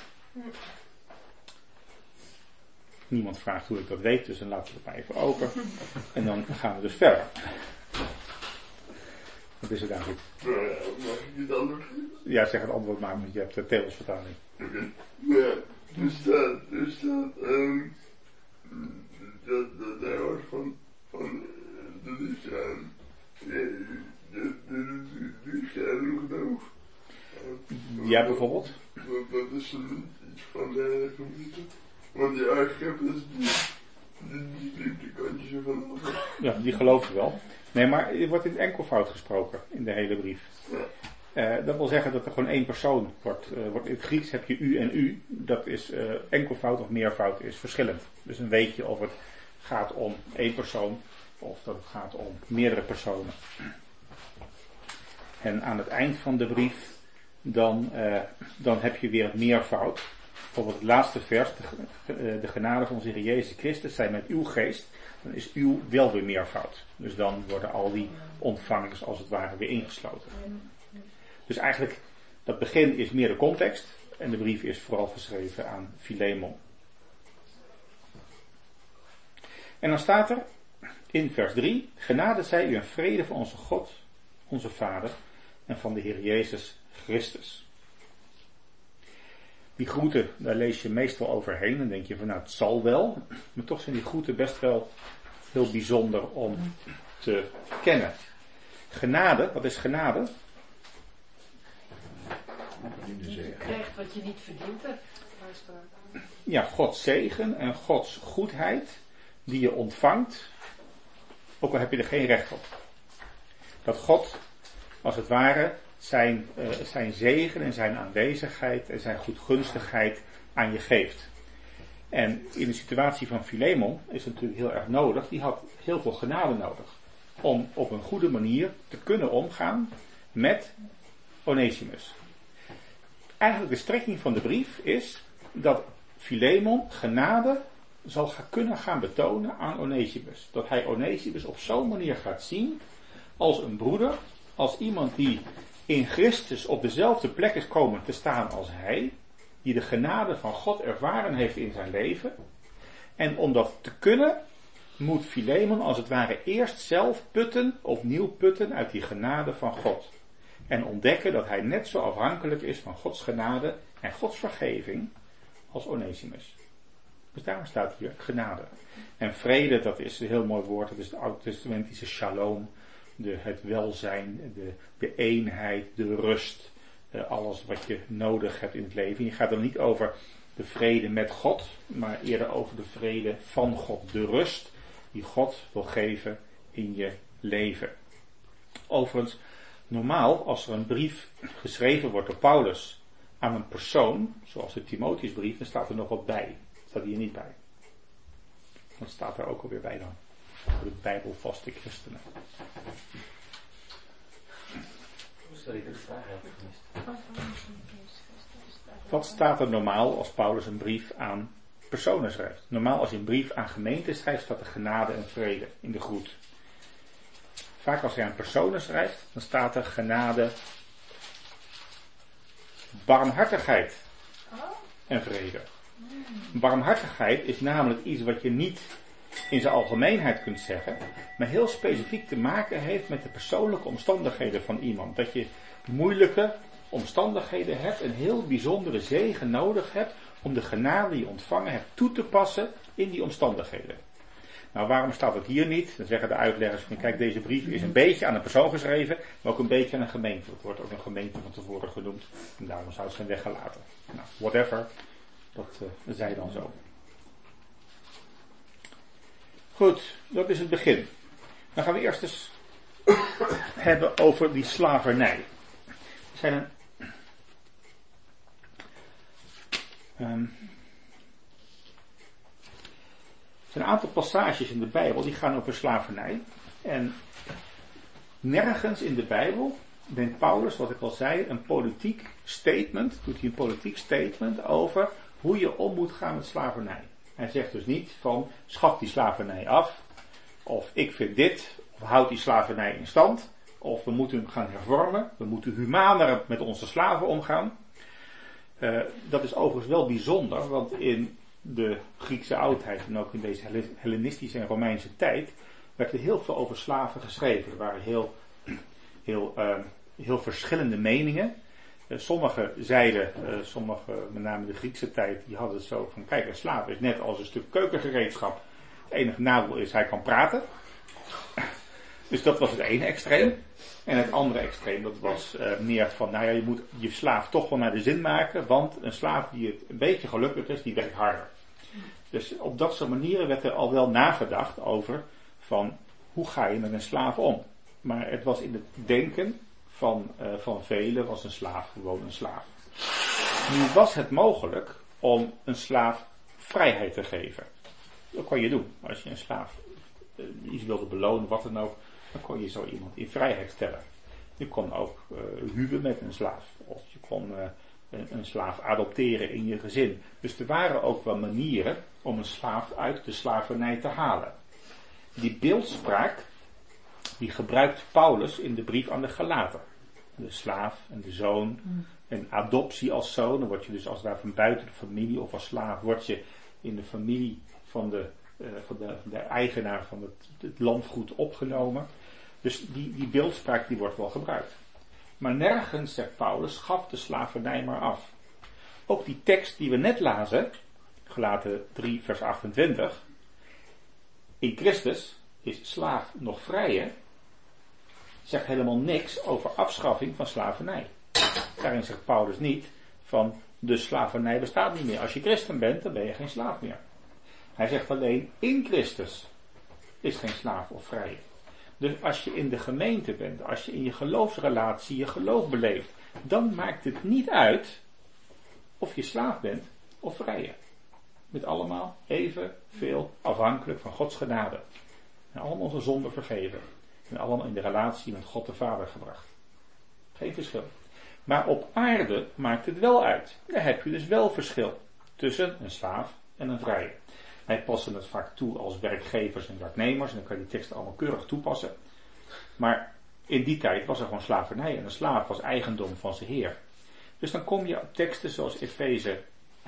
Niemand vraagt hoe ik dat weet, dus dan laten we het maar even open. En dan gaan we dus verder. Wat is het eigenlijk? Mag ik het antwoord geven? Ja, zeg het antwoord maar, want je hebt de Theos-vertaling. Oké. Ja, er staat dat hij was van de liefde de geloof. Ja, bijvoorbeeld? Wat is er iets van de gemeente? Want die Archippus, die liep de kantjes ervan af. Ja, die geloof je wel. Nee, maar er wordt in enkelvoud gesproken in de hele brief. Dat wil zeggen dat er gewoon één persoon wordt. In het Grieks heb je u en u. Dat is enkelvoud of meervoud is verschillend. Dus dan weet je of het gaat om één persoon of dat het gaat om meerdere personen. En aan het eind van de brief, dan heb je weer het meervoud. Bijvoorbeeld het laatste vers, de genade van onze Heer Jezus Christus zij met uw geest. Dan is uw wel weer meervoud. Dus dan worden al die ontvangers als het ware weer ingesloten. Dus eigenlijk, dat begin is meer de context. En de brief is vooral geschreven aan Filemon. En dan staat er in vers 3. Genade zij u en vrede van onze God, onze Vader en van de Heer Jezus Christus. Die groeten, daar lees je meestal overheen. Dan denk je van nou het zal wel. Maar toch zijn die groeten best wel heel bijzonder om te kennen. Genade, wat is genade? Je krijgt wat je niet verdiend hebt. Ja, Gods zegen en Gods goedheid die je ontvangt, ook al heb je er geen recht op. Dat God, als het ware, zijn zegen en zijn aanwezigheid en zijn goedgunstigheid aan je geeft. En in de situatie van Filemon is het natuurlijk heel erg nodig, die had heel veel genade nodig. Om op een goede manier te kunnen omgaan met Onesimus. Eigenlijk de strekking van de brief is dat Filemon genade zal kunnen gaan betonen aan Onesimus. Dat hij Onesimus op zo'n manier gaat zien als een broeder, als iemand die in Christus op dezelfde plek is komen te staan als hij, die de genade van God ervaren heeft in zijn leven. En om dat te kunnen, moet Filemon als het ware eerst zelf opnieuw putten uit die genade van God. En ontdekken dat hij net zo afhankelijk is van Gods genade en Gods vergeving als Onesimus. Dus daarom staat hier genade. En vrede, dat is een heel mooi woord, dat is de oud-testamentische shalom, het welzijn, de eenheid, de rust, alles wat je nodig hebt in het leven. Je gaat dan niet over de vrede met God, maar eerder over de vrede van God, de rust die God wil geven in je leven. Overigens, normaal als er een brief geschreven wordt door Paulus aan een persoon, zoals de Timotheusbrief, dan staat er nog wat bij. Dat staat hier niet bij. Dat staat er ook alweer bij dan. Voor de bijbelvaste christenen. Stel ik de vraag heb gemist. Wat staat er normaal als Paulus een brief aan personen schrijft? Normaal als je een brief aan gemeenten schrijft, staat er genade en vrede in de groet. Vaak als hij aan personen schrijft, dan staat er genade, barmhartigheid en vrede. Barmhartigheid is namelijk iets wat je niet in zijn algemeenheid kunt zeggen, maar heel specifiek te maken heeft met de persoonlijke omstandigheden van iemand. Dat je moeilijke omstandigheden hebt, een heel bijzondere zegen nodig hebt om de genade die je ontvangen hebt toe te passen in die omstandigheden. Nou, waarom staat het hier niet? Dan zeggen de uitleggers, kijk, deze brief is een beetje aan een persoon geschreven, maar ook een beetje aan een gemeente. Het wordt ook een gemeente van tevoren genoemd en daarom zou het zijn weggelaten. Nou, whatever, dat zij dan zo. Goed, dat is het begin. Dan gaan we eerst eens hebben over die slavernij. Er zijn een aantal passages in de Bijbel die gaan over slavernij. En nergens in de Bijbel neemt Paulus, wat ik al zei, een politiek statement, doet hij een politiek statement over hoe je om moet gaan met slavernij. Hij zegt dus niet van schaf die slavernij af, of ik vind dit, of houd die slavernij in stand, of we moeten hem gaan hervormen, we moeten humaner met onze slaven omgaan. Dat is overigens wel bijzonder, want in de Griekse oudheid en ook in deze Hellenistische en Romeinse tijd werd er heel veel over slaven geschreven. Er waren heel verschillende meningen. Sommigen zeiden, met name de Griekse tijd, die hadden het zo van, kijk, een slaaf is net als een stuk keukengereedschap. Het enige nadeel is, hij kan praten. Dus dat was het ene extreem. En het andere extreem, dat was meer van, nou ja, je moet je slaaf toch wel naar de zin maken, want een slaaf die het een beetje gelukkig is, die werkt harder. Dus op dat soort manieren werd er al wel nagedacht over van, hoe ga je met een slaaf om? Maar het was in het denken van velen, was een slaaf gewoon een slaaf. Nu was het mogelijk om een slaaf vrijheid te geven. Dat kon je doen. Als je een slaaf iets wilde belonen, wat dan ook, dan kon je zo iemand in vrijheid stellen. Je kon ook huwen met een slaaf. Of je kon een slaaf adopteren in je gezin. Dus er waren ook wel manieren om een slaaf uit de slavernij te halen. Die beeldspraak, die gebruikt Paulus in de brief aan de Galaten. De slaaf en de zoon. En adoptie als zoon. Dan word je dus als daar van buiten de familie of als slaaf word je in de familie van de eigenaar van het landgoed opgenomen. Dus die beeldspraak die wordt wel gebruikt. Maar nergens, zegt Paulus, schaf de slavernij maar af. Ook die tekst die we net lazen, Galaten 3 vers 28. In Christus is slaaf nog vrije, zegt helemaal niks over afschaffing van slavernij. Daarin zegt Paulus niet van de slavernij bestaat niet meer. Als je christen bent, dan ben je geen slaaf meer. Hij zegt alleen in Christus is geen slaaf of vrije. Dus als je in de gemeente bent, als je in je geloofsrelatie je geloof beleeft, dan maakt het niet uit of je slaaf bent of vrije. Met allemaal evenveel afhankelijk van Gods genade. En allemaal onze zonden vergeven. En allemaal in de relatie met God de Vader gebracht. Geen verschil. Maar op aarde maakt het wel uit. Daar heb je dus wel verschil tussen een slaaf en een vrije. Wij passen het vaak toe als werkgevers en werknemers. En dan kan je die teksten allemaal keurig toepassen. Maar in die tijd was er gewoon slavernij. En een slaaf was eigendom van zijn heer. Dus dan kom je op teksten zoals Efeze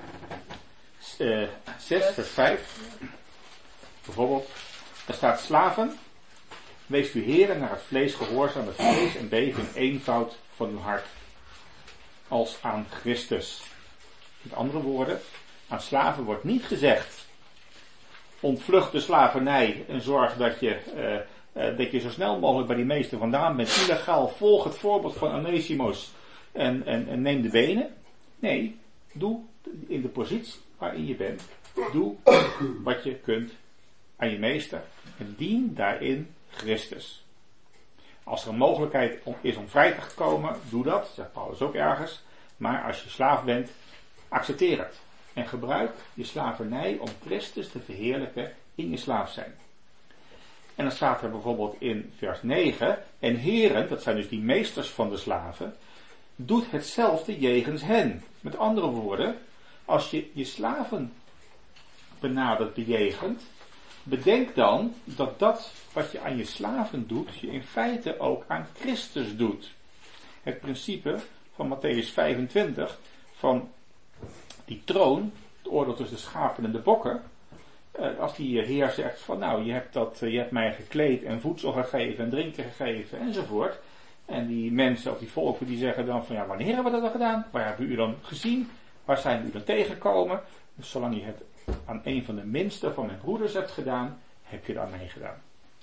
6 vers 5. Bijvoorbeeld. Daar staat slaven. Wees uw heren naar het vlees gehoorzaam. Met vrees en beven in eenvoud van uw hart. Als aan Christus. Met andere woorden. Aan slaven wordt niet gezegd. Ontvlucht de slavernij en zorg dat je zo snel mogelijk bij die meester vandaan bent. Illegaal, volg het voorbeeld van Onesimus en neem de benen. Nee, doe in de positie waarin je bent. Doe wat je kunt aan je meester. En dien daarin Christus. Als er een mogelijkheid is om vrij te komen, doe dat. Zegt Paulus ook ergens. Maar als je slaaf bent, accepteer het. En gebruik je slavernij om Christus te verheerlijken in je slaaf zijn. En dan staat er bijvoorbeeld in vers 9. En heren, dat zijn dus die meesters van de slaven, doet hetzelfde jegens hen. Met andere woorden, als je je slaven benadert, bejegent, bedenk dan dat dat wat je aan je slaven doet, je in feite ook aan Christus doet. Het principe van Matthäus 25 van die troon, het oordeel tussen de schapen en de bokken, als die heer zegt van nou, je hebt mij gekleed en voedsel gegeven en drinken gegeven enzovoort. En die mensen of die volken die zeggen dan van ja, wanneer hebben we dat dan gedaan? Waar hebben we u dan gezien? Waar zijn we u dan tegengekomen? Dus zolang je het aan een van de minste van mijn broeders hebt gedaan, heb je het aan mij gedaan.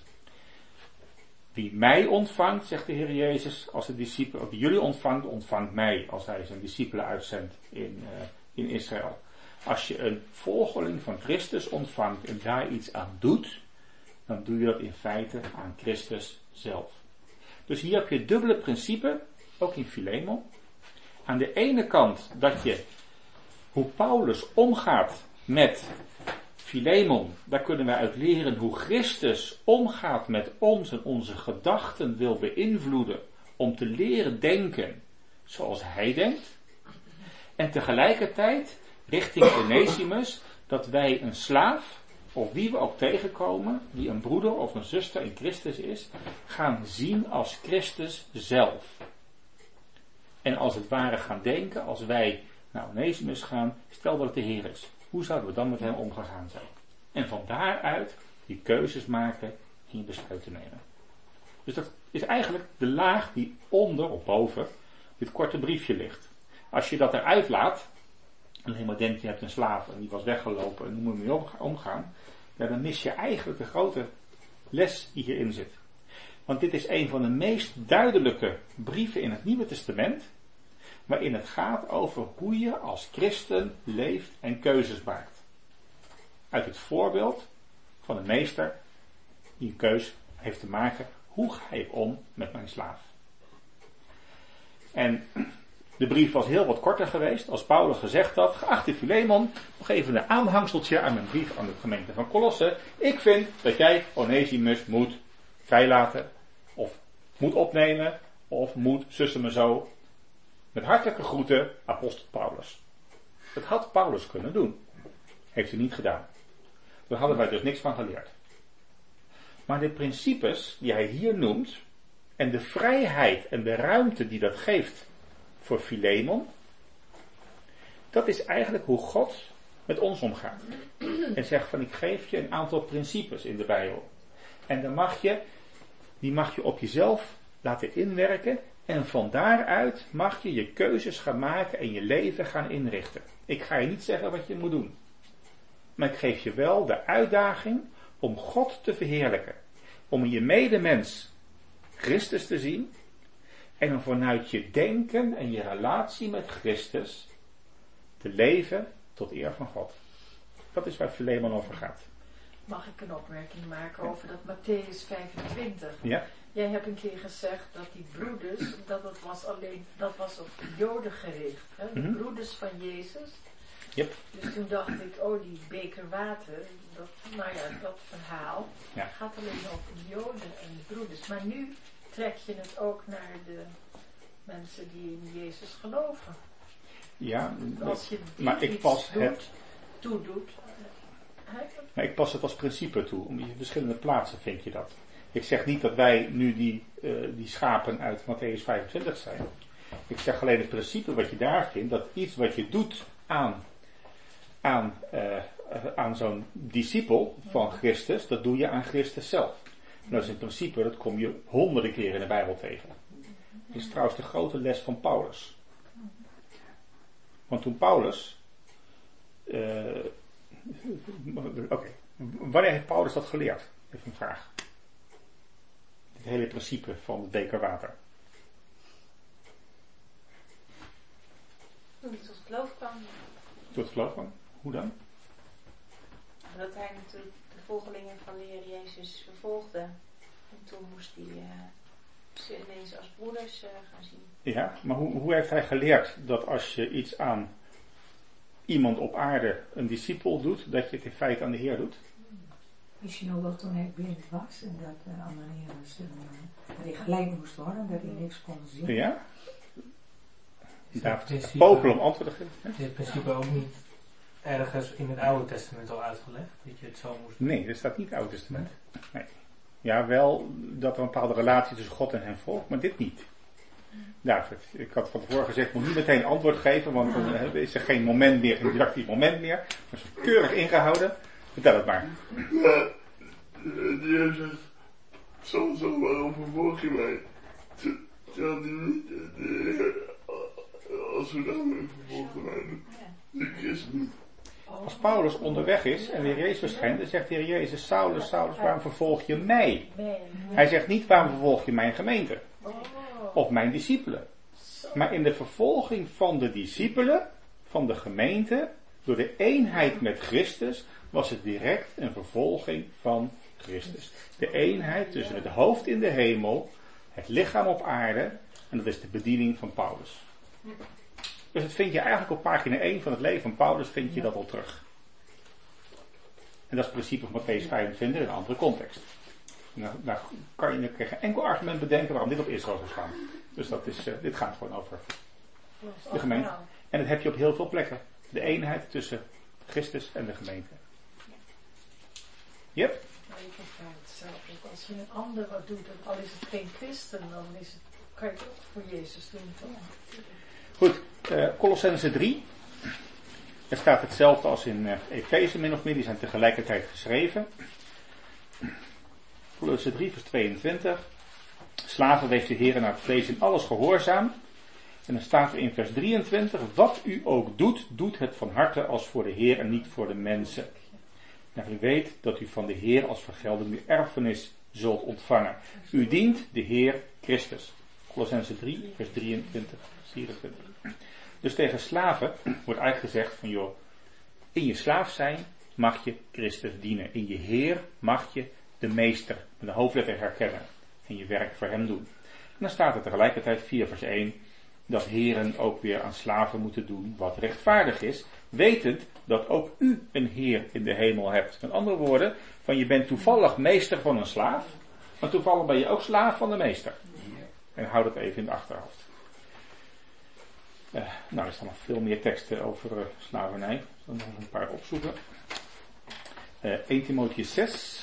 Wie mij ontvangt, zegt de Heer Jezus, als de discipelen, of wie jullie ontvangt, ontvangt mij als hij zijn discipelen uitzendt in Israël. Als je een volgeling van Christus ontvangt en daar iets aan doet, dan doe je dat in feite aan Christus zelf. Dus hier heb je het dubbele principe, ook in Filemon. Aan de ene kant dat je, hoe Paulus omgaat met Filemon, daar kunnen wij uit leren hoe Christus omgaat met ons en onze gedachten wil beïnvloeden om te leren denken zoals hij denkt. En tegelijkertijd richting Onesimus dat wij een slaaf, of wie we ook tegenkomen, die een broeder of een zuster in Christus is, gaan zien als Christus zelf. En als het ware gaan denken, als wij naar Onesimus gaan, stel dat het de Heer is. Hoe zouden we dan met hem omgegaan zijn? En van daaruit die keuzes maken en je besluiten nemen. Dus dat is eigenlijk de laag die onder of boven dit korte briefje ligt. Als je dat eruit laat, en helemaal denkt je hebt een slaaf en die was weggelopen en hoe moet je mee omgaan, ja, dan mis je eigenlijk de grote les die hierin zit. Want dit is een van de meest duidelijke brieven in het Nieuwe Testament, waarin het gaat over hoe je als christen leeft en keuzes maakt. Uit het voorbeeld van een meester die een keus heeft te maken, hoe ga ik om met mijn slaaf? En de brief was heel wat korter geweest als Paulus gezegd had, geachte Filemon, nog even een aanhangseltje aan mijn brief aan de gemeente van Colosse. Ik vind dat jij Onesimus moet vrijlaten of moet opnemen of moet zussen me zo. Met hartelijke groeten, apostel Paulus. Dat had Paulus kunnen doen. Heeft hij niet gedaan. Daar hadden wij dus niks van geleerd. Maar de principes die hij hier noemt, en de vrijheid en de ruimte die dat geeft voor Filemon, dat is eigenlijk hoe God met ons omgaat. En zegt van, ik geef je een aantal principes in de Bijbel. En dan die mag je op jezelf laten inwerken. En van daaruit mag je je keuzes gaan maken en je leven gaan inrichten. Ik ga je niet zeggen wat je moet doen. Maar ik geef je wel de uitdaging om God te verheerlijken. Om in je medemens Christus te zien. En om vanuit je denken en je relatie met Christus te leven tot eer van God. Dat is waar Filemon over gaat. Mag ik een opmerking maken over dat Mattheüs 25? Ja? Jij hebt een keer gezegd dat die broeders, dat was op de Joden gericht. Hè? De broeders van Jezus. Yep. Dus toen dacht ik, die beker water, dat verhaal gaat alleen over de Joden en de broeders. Maar nu trek je het ook naar de mensen die in Jezus geloven. Ja, als je maar ik pas toedoet. Maar ik pas het als principe toe. Om in verschillende plaatsen vind je dat. Ik zeg niet dat wij nu die schapen uit Mattheüs 25 zijn. Ik zeg alleen het principe wat je daar vindt. Dat iets wat je doet aan zo'n discipel van Christus. Dat doe je aan Christus zelf. En dat is in principe, dat kom je honderden keren in de Bijbel tegen. Dat is trouwens de grote les van Paulus. Want toen Paulus... Wanneer heeft Paulus dat geleerd? Even een vraag. Het hele principe van het beker water. Toen hij tot geloof kwam. Tot geloof kwam? Hoe dan? Dat hij natuurlijk de volgelingen van de Heer Jezus vervolgde. En toen moest hij ze ineens als broeders gaan zien. Ja, maar hoe heeft hij geleerd dat als je iets aan iemand op aarde, een discipel doet, dat je het in feite aan de Heer doet? Misschien ook wel toen hij blind was en dat Ananias dat hij gelijk moest worden, dat hij niks kon zien. Ja? David popelen om antwoord te geven. Is dit principe ook niet ergens in het Oude Testament al uitgelegd? Dat je het zo moest doen? Nee, dat staat niet in het Oude Testament. Nee. Ja, wel dat er een bepaalde relatie tussen God en hem volgt, maar dit niet. David, ik had van tevoren gezegd, ik moet niet meteen antwoord geven, want dan is er geen moment meer, geen didactisch moment meer. Maar is keurig ingehouden. Vertel het maar. Ja, die heeft het soms al, waarom vervolg je mij? Terwijl die niet als we daarmee vervolgen mij doen. De christen. Als Paulus onderweg is en de Heer Jezus verschijnt, dan zegt de Heer Jezus, Saulus, Saulus, waarom vervolg je mij? Hij zegt niet, waarom vervolg je mijn gemeente? Of mijn discipelen. Maar in de vervolging van de discipelen, van de gemeente, door de eenheid met Christus, was het direct een vervolging van Christus. De eenheid tussen het hoofd in de hemel, het lichaam op aarde, en dat is de bediening van Paulus. Dus dat vind je eigenlijk op pagina 1 van het leven van Paulus, vind je dat al terug. En dat is het principe van Mattheüs 25 in een andere context. Nou kan je geen enkel argument bedenken waarom dit op Israël zou staan. Dus dit gaat gewoon over de gemeente. En dat heb je op heel veel plekken. De eenheid tussen Christus en de gemeente. Yep. Ik ervaar het zelf ook. Als je een ander wat doet, al is het geen christen, dan kan je het ook voor Jezus doen. Toch? Goed, Colossense 3. Er staat hetzelfde als in Efeze min of meer, die zijn tegelijkertijd geschreven. Colossense 3 vers 22. Slaven, wees de Heer naar het vlees in alles gehoorzaam. En dan staat er in vers 23, wat u ook doet, doet het van harte als voor de Heer en niet voor de mensen. En u weet dat u van de Heer als vergelding de erfenis zult ontvangen. U dient de Heer Christus. Colossense 3 vers 23, 24. Dus tegen slaven wordt eigenlijk gezegd van joh, in je slaaf zijn mag je Christus dienen. In je Heer mag je de meester met de hoofdletter herkennen. En je werk voor hem doen. En dan staat er tegelijkertijd 4 vers 1 dat heren ook weer aan slaven moeten doen wat rechtvaardig is, wetend dat ook u een Heer in de hemel hebt. Met andere woorden, van je bent toevallig meester van een slaaf, maar toevallig ben je ook slaaf van de meester. En hou dat even in de achterhoofd. Er staan nog veel meer teksten over slavernij. Ik zal nog een paar opzoeken. 1 Timotheüs 6.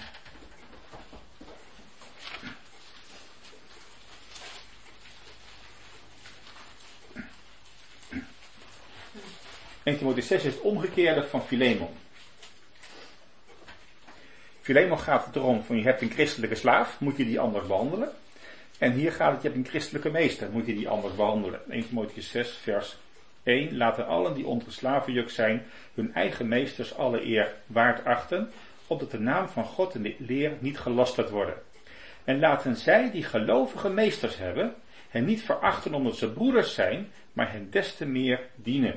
En Timotheüs 6 is het omgekeerde van Filemon. Filemon gaat het erom van je hebt een christelijke slaaf, moet je die anders behandelen. En hier gaat het, je hebt een christelijke meester, moet je die anders behandelen. 1 Timotheüs 6 vers 1. Laten allen die onder slavenjuk zijn, hun eigen meesters alle eer waard achten, opdat de naam van God en de leer niet gelasterd worden. En laten zij die gelovige meesters hebben, hen niet verachten omdat ze broeders zijn, maar hen des te meer dienen.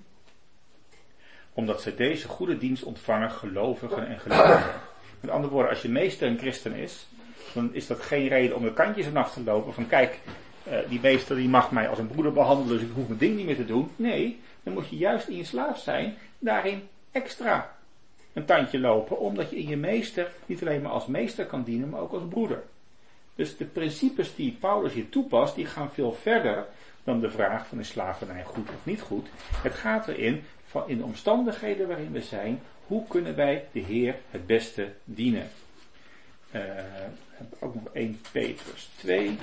Omdat ze deze goede dienst ontvangen, gelovigen en gelovigen. Met andere woorden, als je meester een christen is, dan is dat geen reden om de kantjes eraf te lopen van kijk, die meester die mag mij als een broeder behandelen, dus ik hoef mijn ding niet meer te doen. Nee, dan moet je juist in je slaaf zijn, daarin extra een tandje lopen, omdat je in je meester niet alleen maar als meester kan dienen, maar ook als broeder. Dus de principes die Paulus hier toepast, die gaan veel verder dan de vraag van is slavernij goed of niet goed. Het gaat erin, van in de omstandigheden waarin we zijn, hoe kunnen wij de Heer het beste dienen. Heb ook nog 1 Petrus 2.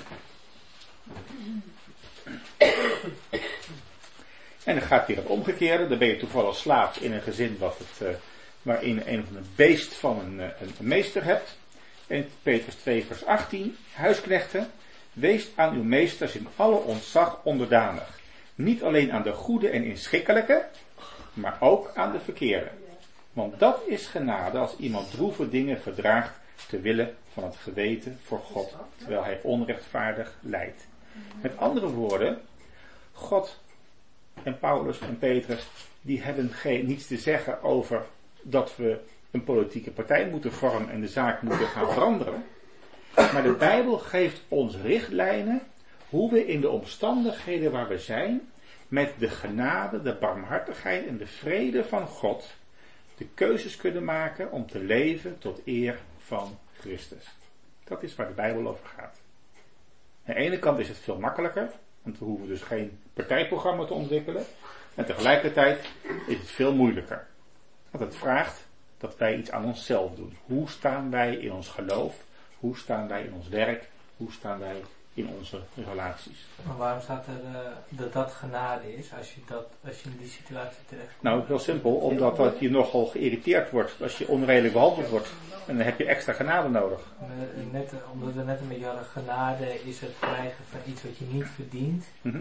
En dan gaat weer het omgekeerde. Dan ben je toevallig slaaf in een gezin waarin een of een beest van een meester hebt. 1 Petrus 2 vers 18. Huisknechten, wees aan uw meesters in alle ontzag onderdanig. Niet alleen aan de goede en inschikkelijke, maar ook aan de verkeerde. Want dat is genade als iemand droeve dingen verdraagt te wille van het geweten voor God, terwijl hij onrechtvaardig lijdt. Met andere woorden, God en Paulus en Petrus, die hebben niets te zeggen over dat we een politieke partij moeten vormen en de zaak moeten gaan veranderen. Maar de Bijbel geeft ons richtlijnen hoe we in de omstandigheden waar we zijn, met de genade, de barmhartigheid en de vrede van God, de keuzes kunnen maken om te leven tot eer van Christus. Dat is waar de Bijbel over gaat. Aan de ene kant is het veel makkelijker, want we hoeven dus geen partijprogramma te ontwikkelen. En tegelijkertijd is het veel moeilijker. Want het vraagt dat wij iets aan onszelf doen. Hoe staan wij in ons geloof? Hoe staan wij in ons werk? Hoe staan wij in onze relaties? Maar waarom staat er dat genade is als je in die situatie terecht komt? Nou, heel simpel, omdat je nogal geïrriteerd wordt als je onredelijk behandeld wordt. En dan heb je extra genade nodig. Omdat we net een beetje hadden, genade is het krijgen van iets wat je niet verdient. Mm-hmm.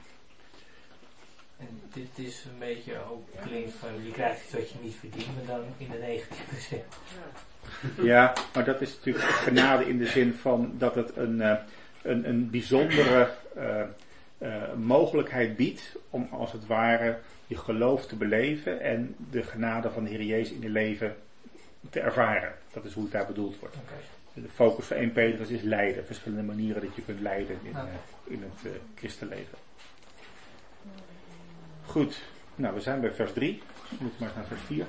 En dit is een beetje ook klinkt van je krijgt iets wat je niet verdient, maar dan in de negatieve zin. Ja, maar dat is natuurlijk genade in de zin van dat het een bijzondere mogelijkheid biedt om als het ware je geloof te beleven en de genade van de Heer Jezus in je leven te ervaren. Dat is hoe het daar bedoeld wordt. Okay. De focus van 1 Petrus is lijden. Verschillende manieren dat je kunt lijden in het christenleven. Goed, nou we zijn bij vers 3. We moeten maar naar vers 4.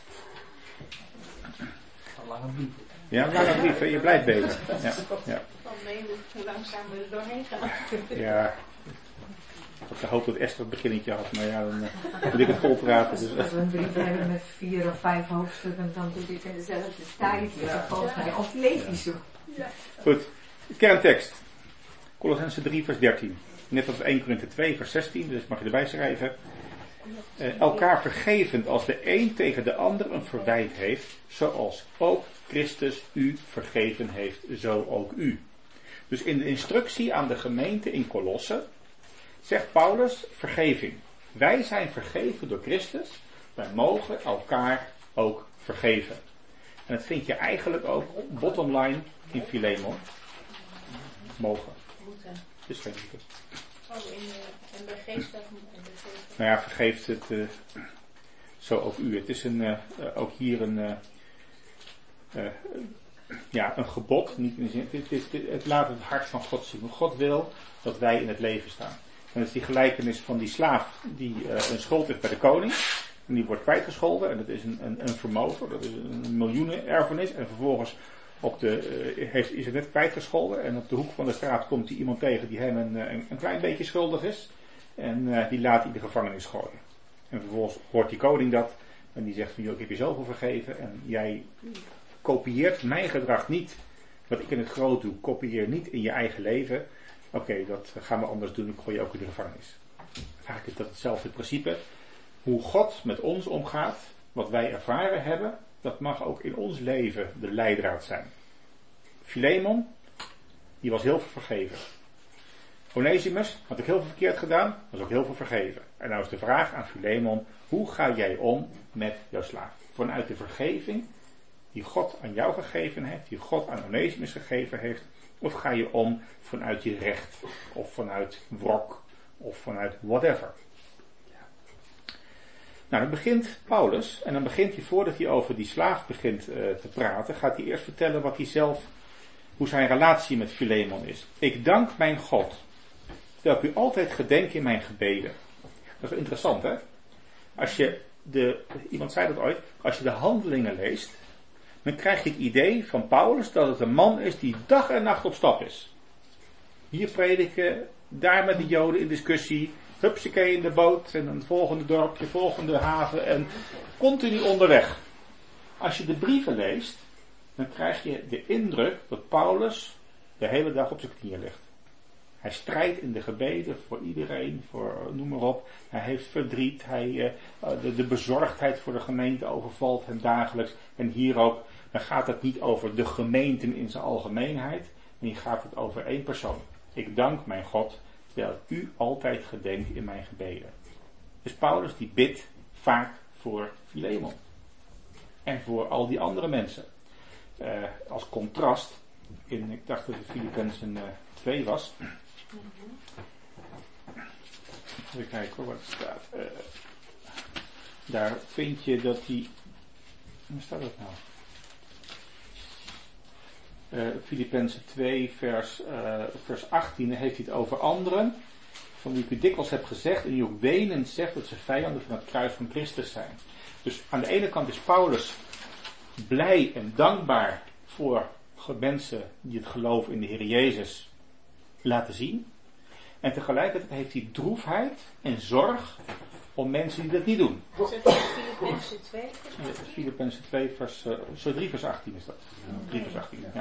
Een lange brief. Ja, een lange brief, hè? Je blijft bezig. Ja. Van mee hoe langzaam we er doorheen gaan. Ja. Ik had gehoopt dat Esther het beginnetje had, maar ja, dan moet ik het vol praten. Dus, als we een brief hebben met 4 of 5 hoofdstukken, dan doe je het in dezelfde tijd. Volgens mij, of lees je zo. Ja. Goed, kerntekst. Kolossenzen 3 vers 13. Net als 1 Korinthe 2 vers 16, dus mag je erbij schrijven. Elkaar vergevend als de een tegen de ander een verwijt heeft, zoals ook Christus u vergeven heeft, zo ook u. Dus in de instructie aan de gemeente in Kolosse zegt Paulus vergeving. Wij zijn vergeven door Christus, wij mogen elkaar ook vergeven. En dat vind je eigenlijk ook bottom line in Filemon. Mogen. Moeten. Dus geen moeten. En bij geest dat moet. Nou ja, vergeeft het zo ook u. Het is ook hier een gebod. Niet in de zin, het laat het hart van God zien. God wil dat wij in het leven staan. En dat is die gelijkenis van die slaaf die een schuld heeft bij de koning. En die wordt kwijtgescholden. En dat is een vermogen. Dat is een miljoenen erfenis. En vervolgens is het net kwijtgescholden. En op de hoek van de straat komt hij iemand tegen die hem een klein beetje schuldig is. En die laat hij de gevangenis gooien. En vervolgens hoort die koning dat. En die zegt van, joh, ik heb je zoveel vergeven. En jij kopieert mijn gedrag niet. Wat ik in het groot doe, kopieer niet in je eigen leven. Oké, dat gaan we anders doen. Ik gooi je ook in de gevangenis. Vaak is dat hetzelfde principe. Hoe God met ons omgaat, wat wij ervaren hebben, dat mag ook in ons leven de leidraad zijn. Filemon, die was heel veel vergeven. Onesimus had ook heel veel verkeerd gedaan, was ook heel veel vergeven. En nou is de vraag aan Filemon, hoe ga jij om met jouw slaaf? Vanuit de vergeving die God aan jou gegeven heeft, die God aan Onesimus gegeven heeft, of ga je om vanuit je recht, of vanuit wrok, of vanuit whatever. Nou, dan begint Paulus, en dan begint hij voordat hij over die slaaf begint te praten, gaat hij eerst vertellen hoe zijn relatie met Filemon is. Ik dank mijn God, welk u altijd gedenkt in mijn gebeden. Dat is interessant, hè? Iemand zei dat ooit, als je de Handelingen leest, dan krijg je het idee van Paulus dat het een man is die dag en nacht op stap is. Hier prediken, daar met de Joden in discussie, hupsakee in de boot en een volgende dorpje, volgende haven en continu onderweg. Als je de brieven leest, dan krijg je de indruk dat Paulus de hele dag op zijn knieën ligt. Hij strijdt in de gebeden voor iedereen, voor noem maar op. Hij heeft verdriet, de bezorgdheid voor de gemeente overvalt hem dagelijks. En hier ook, dan gaat het niet over de gemeenten in zijn algemeenheid, maar hier gaat het over één persoon. Ik dank mijn God, terwijl u altijd gedenkt in mijn gebeden. Dus Paulus die bidt vaak voor Filemon. En voor al die andere mensen. Als contrast, ik dacht dat het Filippenzen 2 was. Even kijken hoor, wat het staat. Daar vind je dat die... Waar staat dat nou? Filippenzen 2 vers 18 heeft hij het over anderen, van wie ik u dikwijls heb gezegd en die ook wenend zegt dat ze vijanden van het kruis van Christus zijn. Dus aan de ene kant is Paulus blij en dankbaar voor mensen die het geloof in de Heer Jezus laten zien. En tegelijkertijd heeft hij droefheid en zorg om mensen die dat niet doen. Is het Filippenzen 2 vers 18? Filippenzen 2 3 vers 18 is dat. 3 vers 18, ja.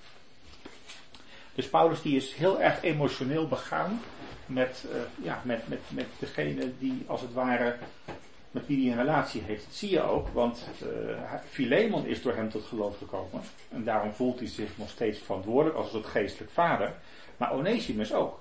Dus Paulus die is heel erg emotioneel begaan met degene die als het ware met wie hij een relatie heeft. Dat zie je ook, want Filemon is door hem tot geloof gekomen. En daarom voelt hij zich nog steeds verantwoordelijk als het geestelijk vader. Maar Onesimus ook.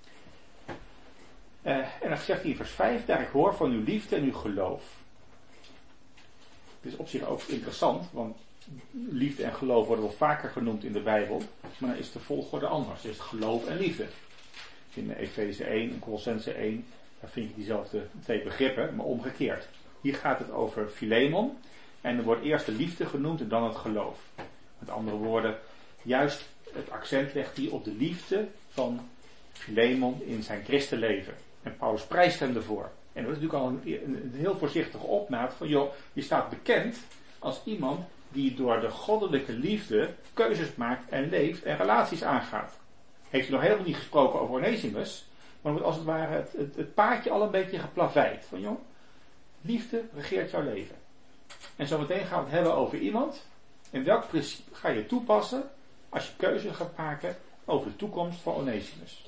En dan zegt hij in vers 5, daar ik hoor van uw liefde en uw geloof. Het is op zich ook interessant, want liefde en geloof worden wel vaker genoemd in de Bijbel. Maar dan is de volgorde anders. Het is geloof en liefde. In Efeze 1 en Colossense 1, daar vind je diezelfde twee begrippen, maar omgekeerd. Hier gaat het over Filemon. En er wordt eerst de liefde genoemd en dan het geloof. Met andere woorden, juist het accent legt hij op de liefde van Filemon in zijn christenleven. En Paulus prijst hem ervoor. En dat is natuurlijk al een heel voorzichtige opmaat van, joh, je staat bekend als iemand die door de goddelijke liefde keuzes maakt en leeft en relaties aangaat. Heeft hij nog helemaal niet gesproken over Onesimus, maar wordt als het ware het paadje al een beetje geplaveid. Van joh, liefde regeert jouw leven. En zometeen gaan we het hebben over iemand. En welk principe ga je toepassen als je keuze gaat maken over de toekomst van Onesimus.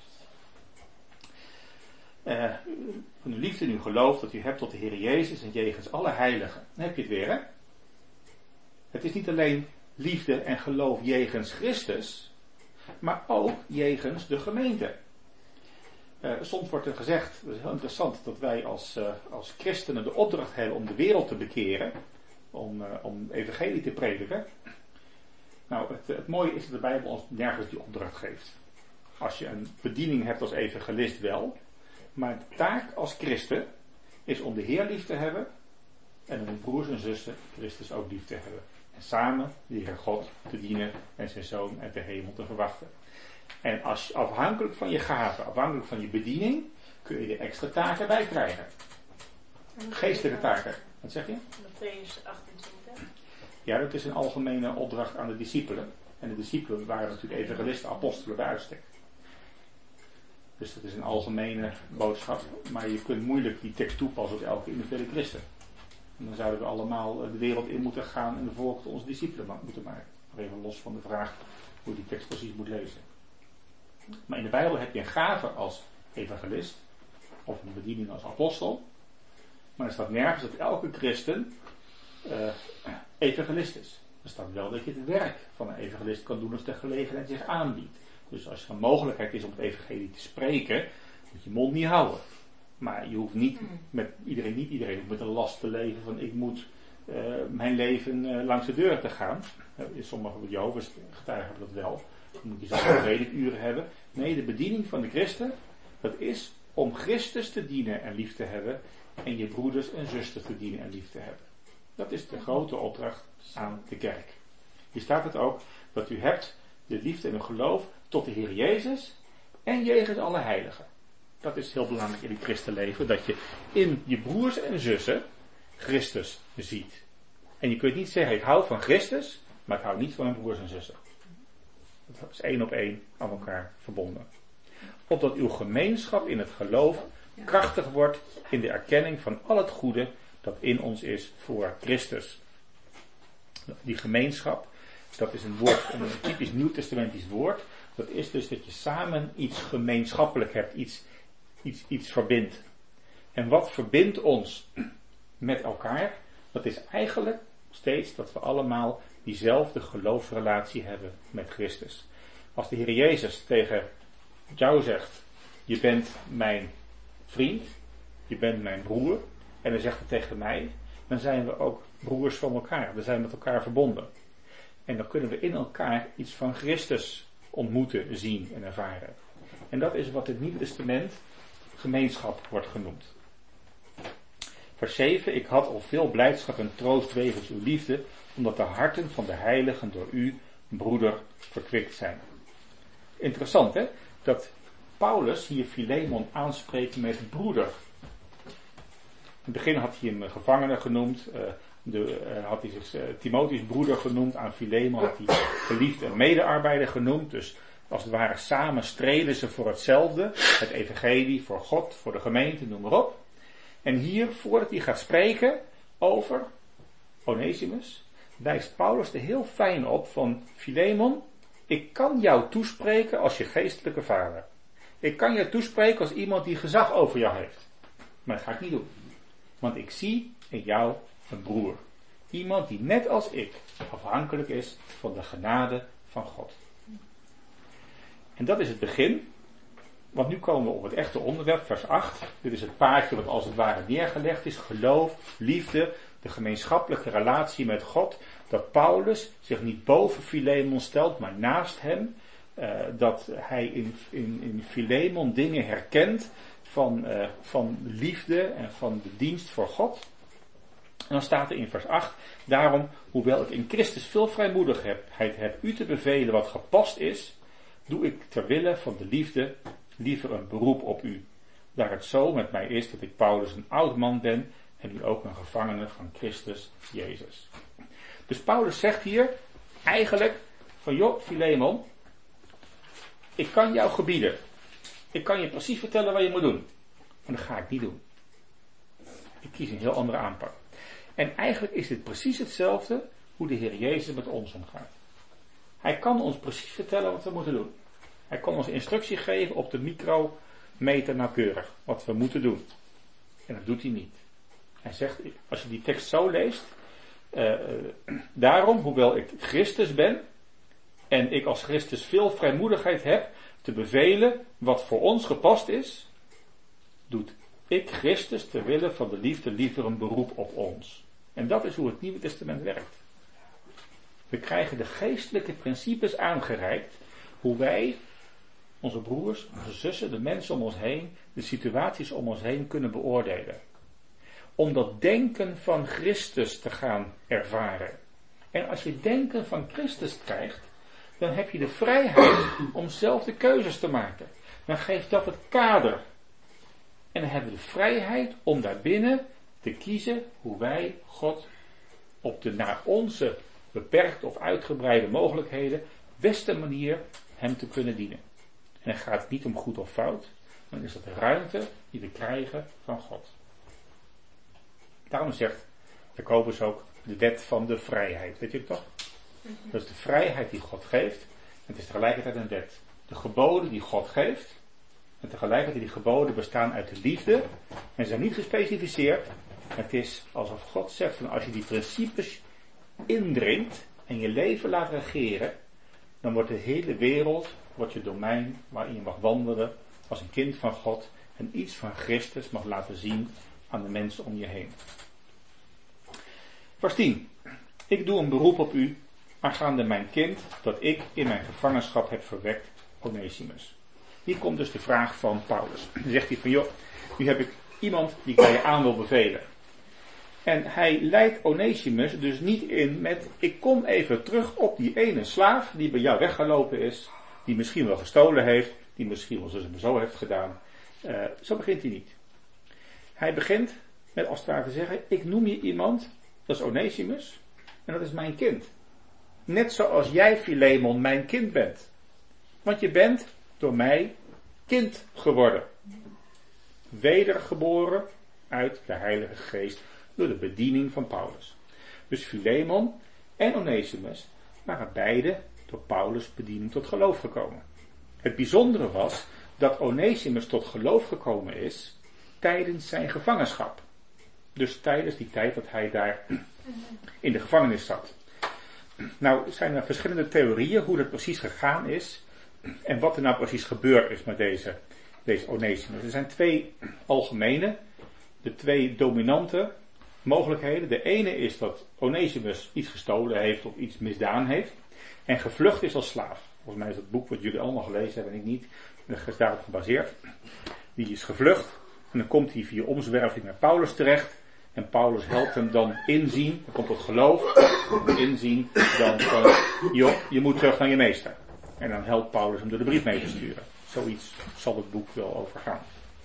Van uw liefde en uw geloof dat u hebt tot de Heer Jezus en jegens alle heiligen. Dan heb je het weer, hè? Het is niet alleen liefde en geloof jegens Christus, maar ook jegens de gemeente. Soms wordt er gezegd, dat is heel interessant, dat wij als christenen de opdracht hebben om de wereld te bekeren, om evangelie te prediken. Nou, het mooie is dat de Bijbel ons nergens die opdracht geeft. Als je een bediening hebt als evangelist wel, maar de taak als christen is om de Heer lief te hebben en om de broers en zussen Christus ook lief te hebben. En samen de Heer God te dienen en zijn Zoon uit de hemel te verwachten. En als afhankelijk van je gaven, afhankelijk van je bediening, kun je er extra taken bij krijgen. Geestelijke taken. Wat zeg je? Mattheüs 28. Ja, dat is een algemene opdracht aan de discipelen. En de discipelen waren natuurlijk evangelisten, apostelen bij uitstek. Dus dat is een algemene boodschap. Maar je kunt moeilijk die tekst toepassen op elke individuele christen. En dan zouden we allemaal de wereld in moeten gaan en de volk onze discipelen moeten maken. Maar even los van de vraag hoe je die tekst precies moet lezen. Maar in de Bijbel heb je een gave als evangelist. Of een bediening als apostel. Maar er staat nergens dat elke christen evangelist is. Er staat wel dat je het werk van een evangelist kan doen als de gelegenheid zich aanbiedt. Dus als er een mogelijkheid is om het evangelie te spreken, moet je mond niet houden. Maar je hoeft niet met iedereen hoeft met een last te leven van ik moet mijn leven langs de deur te gaan. Sommige Jehovah's getuigen hebben dat wel. Dan moet je zelf predikuren hebben. Nee, de bediening van de christen, dat is om Christus te dienen en lief te hebben. En je broeders en zusters te dienen en lief te hebben. Dat is de grote opdracht aan de kerk. Hier staat het ook dat u hebt de liefde en het geloof tot de Heer Jezus en jegens alle heiligen. Dat is heel belangrijk in het christenleven, dat je in je broers en zussen Christus ziet. En je kunt niet zeggen, ik hou van Christus, maar ik hou niet van mijn broers en zussen. Dat is 1 op 1 aan elkaar verbonden. Opdat uw gemeenschap in het geloof krachtig wordt in de erkenning van al het goede dat in ons is voor Christus. Die gemeenschap, dat is een woord, een typisch nieuwtestamentisch woord. Dat is dus dat je samen iets gemeenschappelijk hebt, iets verbindt. En wat verbindt ons met elkaar? Dat is eigenlijk steeds dat we allemaal diezelfde geloofsrelatie hebben met Christus. Als de Heer Jezus tegen jou zegt, je bent mijn vriend, je bent mijn broer, en hij zegt het tegen mij, dan zijn we ook broers van elkaar. We zijn met elkaar verbonden. En dan kunnen we in elkaar iets van Christus ontmoeten, zien en ervaren. En dat is wat het Nieuwe Testament gemeenschap wordt genoemd. Vers 7. Ik had al veel blijdschap en troost wegens uw liefde, omdat de harten van de heiligen door u, broeder, verkwikt zijn. Interessant, hè? Dat Paulus hier Filemon aanspreekt met broeder. In het begin had hij hem gevangene genoemd. Had hij zich Timotheus broeder genoemd. Aan Filemon had hij geliefd en medearbeider genoemd. Dus als het ware samen streden ze voor hetzelfde. Het evangelie, voor God, voor de gemeente, noem maar op. En hier, voordat hij gaat spreken over Onesimus, wijst Paulus er heel fijn op van Filemon. Ik kan jou toespreken als je geestelijke vader. Ik kan jou toespreken als iemand die gezag over jou heeft. Maar dat ga ik niet doen. Want ik zie in jou een broer. Iemand die net als ik afhankelijk is van de genade van God. En dat is het begin. Want nu komen we op het echte onderwerp, vers 8. Dit is het paardje wat als het ware neergelegd is. Geloof, liefde, de gemeenschappelijke relatie met God. Dat Paulus zich niet boven Filemon stelt, maar naast hem. Dat hij in Filemon dingen herkent van liefde en van de dienst voor God. En dan staat er in vers 8, daarom, hoewel ik in Christus veel vrijmoedigheid heb u te bevelen wat gepast is, doe ik ter wille van de liefde liever een beroep op u. Daar het zo met mij is dat ik Paulus een oud man ben en u ook een gevangene van Christus Jezus. Dus Paulus zegt hier eigenlijk van joh, Filemon, ik kan jou gebieden. Ik kan je precies vertellen wat je moet doen. Maar dat ga ik niet doen. Ik kies een heel andere aanpak. En eigenlijk is dit precies hetzelfde hoe de Heer Jezus met ons omgaat. Hij kan ons precies vertellen wat we moeten doen. Hij kan ons instructie geven op de micrometer nauwkeurig. Wat we moeten doen. En dat doet hij niet. Hij zegt, als je die tekst zo leest. Daarom, hoewel ik Christus ben. En ik als Christus veel vrijmoedigheid heb te bevelen wat voor ons gepast is. Doet ik Christus ter wille van de liefde liever een beroep op ons. En dat is hoe het Nieuwe Testament werkt. We krijgen de geestelijke principes aangereikt. Hoe wij, onze broers, onze zussen, de mensen om ons heen, de situaties om ons heen kunnen beoordelen. Om dat denken van Christus te gaan ervaren. En als je denken van Christus krijgt, dan heb je de vrijheid om zelf de keuzes te maken. Dan geeft dat het kader. En dan hebben we de vrijheid om daarbinnen te kiezen hoe wij God op de naar onze beperkte of uitgebreide mogelijkheden, beste manier hem te kunnen dienen. En het gaat niet om goed of fout, maar is dat de ruimte die we krijgen van God. Daarom zegt Jacobus ook de wet van de vrijheid. Weet je het toch? Dat is de vrijheid die God geeft. En het is tegelijkertijd een wet. De geboden die God geeft. En tegelijkertijd die geboden bestaan uit de liefde. En zijn niet gespecificeerd. Het is alsof God zegt van als je die principes indringt. En je leven laat regeren. Dan wordt de hele wereld, wordt je domein waarin je mag wandelen. Als een kind van God. En iets van Christus mag laten zien aan de mensen om je heen. Vers 10. Ik doe een beroep op u, aangaande mijn kind, dat ik in mijn gevangenschap heb verwekt, Onesimus. Hier komt dus de vraag van Paulus. Dan zegt hij van, joh, nu heb ik iemand die ik bij je aan wil bevelen. En hij leidt Onesimus dus niet in met, ik kom even terug op die ene slaaf die bij jou weggelopen is, die misschien wel gestolen heeft, die misschien wel zo heeft gedaan. Zo begint hij niet. Hij begint met als het ware te zeggen, ik noem je iemand, dat is Onesimus, en dat is mijn kind. Net zoals jij, Filemon, mijn kind bent. Want je bent door mij kind geworden. Wedergeboren uit de Heilige Geest door de bediening van Paulus. Dus Filemon en Onesimus waren beide door Paulus' bediening tot geloof gekomen. Het bijzondere was dat Onesimus tot geloof gekomen is tijdens zijn gevangenschap. Dus tijdens die tijd dat hij daar in de gevangenis zat. Nou zijn er verschillende theorieën hoe dat precies gegaan is. En wat er nou precies gebeurd is met deze Onesimus. Er zijn twee algemene, de twee dominante mogelijkheden. De ene is dat Onesimus iets gestolen heeft of iets misdaan heeft. En gevlucht is als slaaf. Volgens mij is het boek wat jullie allemaal gelezen hebben en ik niet. Dat is daarop gebaseerd. Die is gevlucht. En dan komt hij via omzwerving naar Paulus terecht. En Paulus helpt hem dan inzien. Dan komt tot geloof. Inzien. Dan van, joh, je moet terug naar je meester. En dan helpt Paulus hem door de brief mee te sturen. Zoiets zal het boek wel overgaan.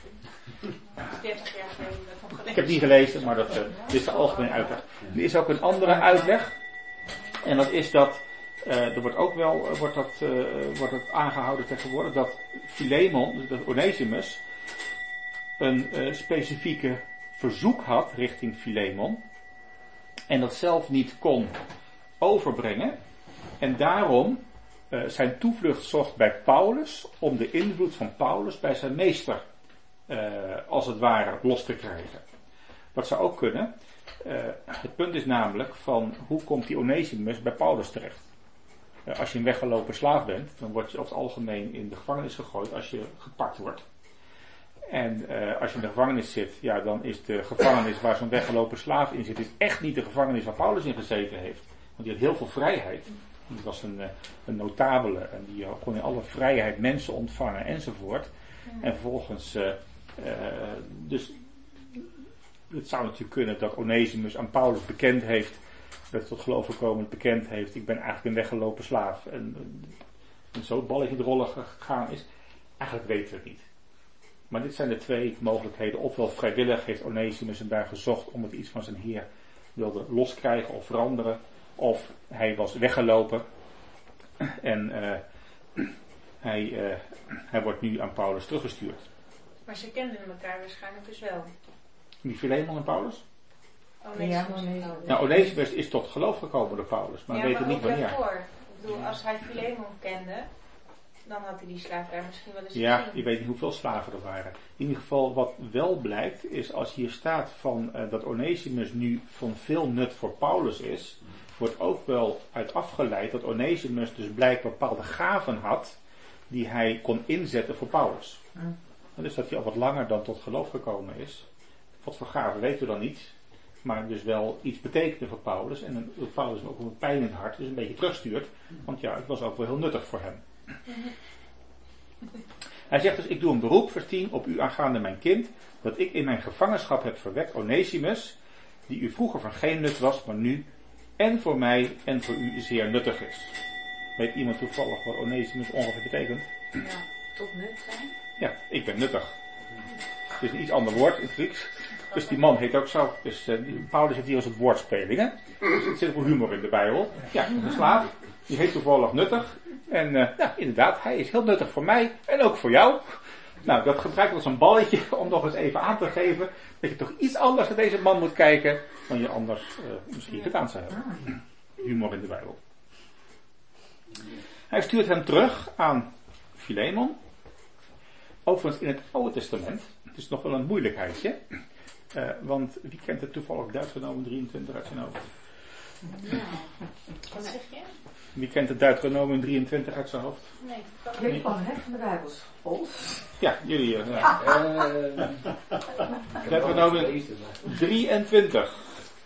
40 jaar geleden dat nog gelezen. Ik heb het niet gelezen, maar dit is de algemene uitleg. Er is ook een andere uitleg. En dat is dat, er wordt ook wel, wordt het aangehouden tegenwoordig, dat Filemon, dat Onesimus, een specifieke verzoek had richting Filemon. En dat zelf niet kon overbrengen. En daarom zijn toevlucht zocht bij Paulus om de invloed van Paulus bij zijn meester als het ware los te krijgen. Dat zou ook kunnen. Het punt is namelijk van hoe komt die Onesimus bij Paulus terecht? Als je een weggelopen slaaf bent, dan word je over het algemeen in de gevangenis gegooid als je gepakt wordt. En als je in de gevangenis zit, ja, dan is de gevangenis waar zo'n weggelopen slaaf in zit, is echt niet de gevangenis waar Paulus in gezeten heeft. Want die had heel veel vrijheid. Die was een notabele en die kon in alle vrijheid mensen ontvangen enzovoort. En vervolgens, dus het zou natuurlijk kunnen dat Onesimus aan Paulus bekend heeft, dat tot geloof gekomen bekend heeft, ik ben eigenlijk een weggelopen slaaf. En zo het balletje in de rollen gegaan is. Eigenlijk weten we het niet. Maar dit zijn de twee mogelijkheden. Ofwel vrijwillig heeft Onesimus hem daar gezocht omdat hij iets van zijn heer wilde loskrijgen of veranderen. Of hij was weggelopen. En hij wordt nu aan Paulus teruggestuurd. Maar ze kenden elkaar waarschijnlijk dus wel. Wie, Filemon en Paulus? Onesimus. Nou, Onesimus is tot geloof gekomen door Paulus. Maar we weten niet wanneer. Ik bedoel, als hij Filemon kende, dan had hij die slaaf daar misschien wel eens Ja, gezien. je weet niet hoeveel slaven er waren. In ieder geval wat wel blijkt is als hier staat van dat Onesimus nu van veel nut voor Paulus is, wordt ook wel uit afgeleid dat Onesimus dus blijkbaar bepaalde gaven had die hij kon inzetten voor Paulus. Dus dat hij al wat langer dan tot geloof gekomen is. Wat voor gaven weten we dan niet. Maar dus wel iets betekende voor Paulus. En dat Paulus hem ook een pijn in het hart dus een beetje terugstuurt. Want ja, het was ook wel heel nuttig voor hem. Hij zegt dus, ik doe een beroep, vers 10, op u aangaande mijn kind, dat ik in mijn gevangenschap heb verwekt Onesimus, die u vroeger van geen nut was, maar nu en voor mij en voor u zeer nuttig is. Weet iemand toevallig wat Onesimus ongeveer betekent? Ja, tot nut zijn. Ja, ik ben nuttig. Het is een iets ander woord in het Grieks. Dus die man heet ook zo. Dus Paulus heeft hier als het woordspeling, hè? Dus er zit wel humor in de Bijbel. Ja, een slaaf. Die heet toevallig nuttig. En ja, inderdaad, hij is heel nuttig voor mij en ook voor jou. Nou, dat gebruik ik als een balletje om nog eens even aan te geven dat je toch iets anders naar deze man moet kijken dan je anders misschien gedaan zou hebben. Humor in de Bijbel. Hij stuurt hem terug aan Filemon. Overigens in het Oude Testament. Het is nog wel een moeilijkheidje. Want wie kent het toevallig Deuteronomium 23 uit zijn hoofd? Ja. Wat zeg je? Wie kent het Deuteronomium 23 uit zijn hoofd? Nee, dat Jullie van van de Bijbelschool? Ja, jullie. Deuteronomium 23.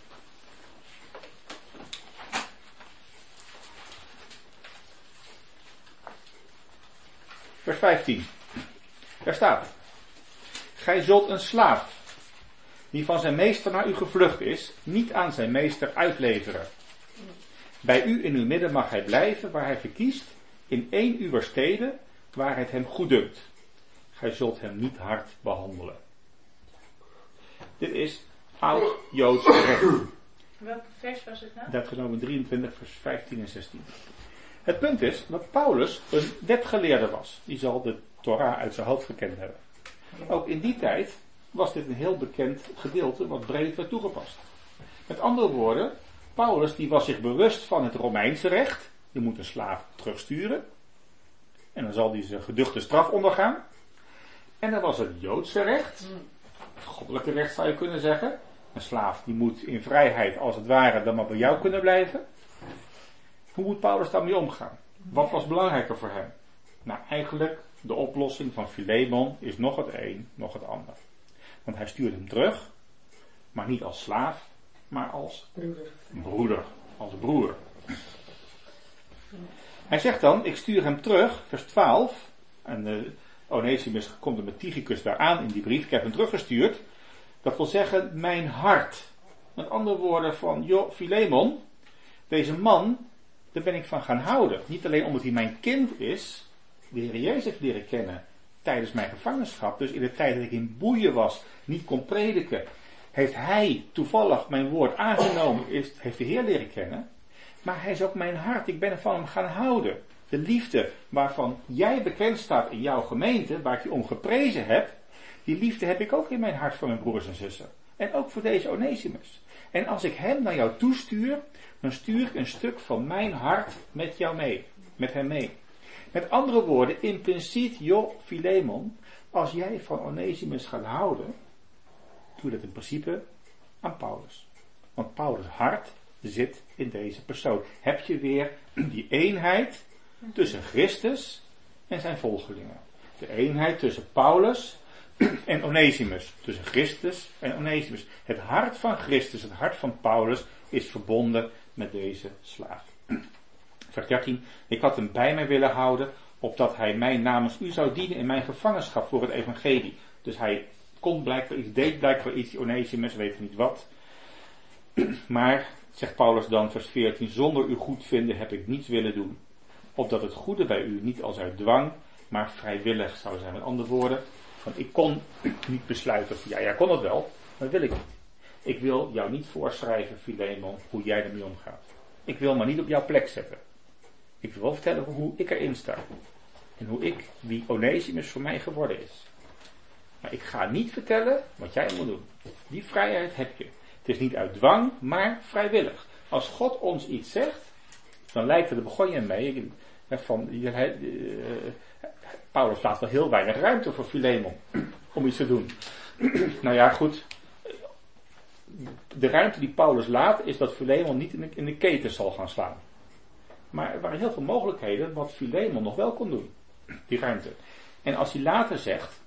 Vers 15. Daar staat: Gij zult een slaaf, die van zijn meester naar u gevlucht is, niet aan zijn meester uitleveren. Bij u in uw midden mag hij blijven waar hij verkiest, in één uwer steden, waar het hem goeddunkt. Gij zult hem niet hard behandelen. Dit is oud Joods recht. Welke vers was het nou? Deuteronomium 23 vers 15 en 16. Het punt is dat Paulus een wetgeleerde was. Die zal de Torah uit zijn hoofd gekend hebben. Ook in die tijd was dit een heel bekend gedeelte wat breed werd toegepast. Met andere woorden, Paulus die was zich bewust van het Romeinse recht. Je moet een slaaf terugsturen. En dan zal hij zijn geduchte straf ondergaan. En dan was het Joodse recht. Het goddelijke recht zou je kunnen zeggen. Een slaaf die moet in vrijheid als het ware dan maar bij jou kunnen blijven. Hoe moet Paulus daarmee omgaan? Wat was belangrijker voor hem? Nou, eigenlijk de oplossing van Filemon is nog het een, nog het ander. Want hij stuurt hem terug, maar niet als slaaf, maar als broeder, als broer. Hij zegt dan, ik stuur hem terug, vers 12, en Onesimus komt er met Tychicus daar aan in die brief, ik heb hem teruggestuurd. Dat wil zeggen, mijn hart. Met andere woorden van, joh, Filemon, deze man, daar ben ik van gaan houden. Niet alleen omdat hij mijn kind is, de Heer Jezus heeft leren kennen tijdens mijn gevangenschap. Dus in de tijd dat ik in boeien was, niet kon prediken, heeft hij toevallig mijn woord aangenomen, heeft de Heer leren kennen. Maar hij is ook mijn hart, ik ben van hem gaan houden. De liefde waarvan jij bekend staat in jouw gemeente, waar ik je om geprezen heb, die liefde heb ik ook in mijn hart voor mijn broers en zussen. En ook voor deze Onesimus. En als ik hem naar jou toestuur, dan stuur ik een stuk van mijn hart met jou mee. Met hem mee. Met andere woorden, impliciet, joh, Filemon, als jij van Onesimus gaat houden, doe dat in principe aan Paulus. Want Paulus' hart zit in deze persoon. Heb je weer die eenheid tussen Christus en zijn volgelingen. De eenheid tussen Paulus en Onesimus. Tussen Christus en Onesimus. Het hart van Christus, het hart van Paulus is verbonden met deze slaaf. Vers 13. Ik had hem bij mij willen houden, opdat hij mij namens u zou dienen in mijn gevangenschap voor het evangelie. Dus hij kon blijkbaar iets, deed blijkbaar iets, Onesimus, weet niet wat. Maar, zegt Paulus dan, vers 14, zonder u goedvinden heb ik niets willen doen. Opdat het goede bij u niet als uit dwang, maar vrijwillig zou zijn. Met andere woorden, van ik kon niet besluiten, ja, jij kon het wel, maar wil ik niet. Ik wil jou niet voorschrijven, Filemon, hoe jij ermee omgaat. Ik wil maar niet op jouw plek zetten. Ik wil wel vertellen hoe ik erin sta. En hoe ik, wie Onesimus voor mij geworden is. Maar ik ga niet vertellen wat jij moet doen. Die vrijheid heb je. Het is niet uit dwang, maar vrijwillig. Als God ons iets zegt, dan lijkt het, daar begon je mee, Paulus laat wel heel weinig ruimte voor Filemon om iets te doen. Nou ja, goed. De ruimte die Paulus laat is dat Filemon niet in de keten zal gaan slaan. Maar er waren heel veel mogelijkheden wat Filemon nog wel kon doen. Die ruimte. En als hij later zegt,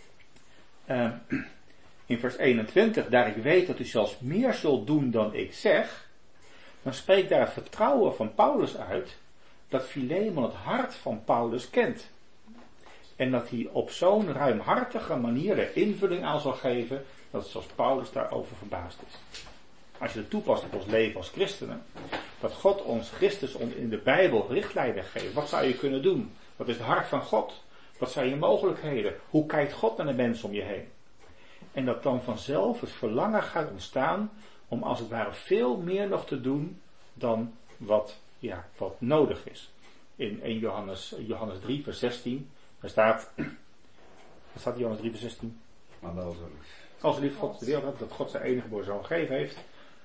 in vers 21, daar ik weet dat u zelfs meer zult doen dan ik zeg, dan spreekt daar het vertrouwen van Paulus uit, dat Filemon het hart van Paulus kent. En dat hij op zo'n ruimhartige manier er invulling aan zal geven, dat zoals Paulus daarover verbaasd is. Als je het toepast op ons leven als christenen, dat God ons Christus in de Bijbel richtlijnen geeft. Wat zou je kunnen doen? Wat is het hart van God? Wat zijn je mogelijkheden? Hoe kijkt God naar de mensen om je heen? En dat dan vanzelf het verlangen gaat ontstaan om als het ware veel meer nog te doen dan wat nodig is. In 1 Johannes 3 vers 16, daar staat, wat staat in Johannes 3 vers 16? Als lief God de wereld had, dat God zijn enige geboren zoon gegeven heeft.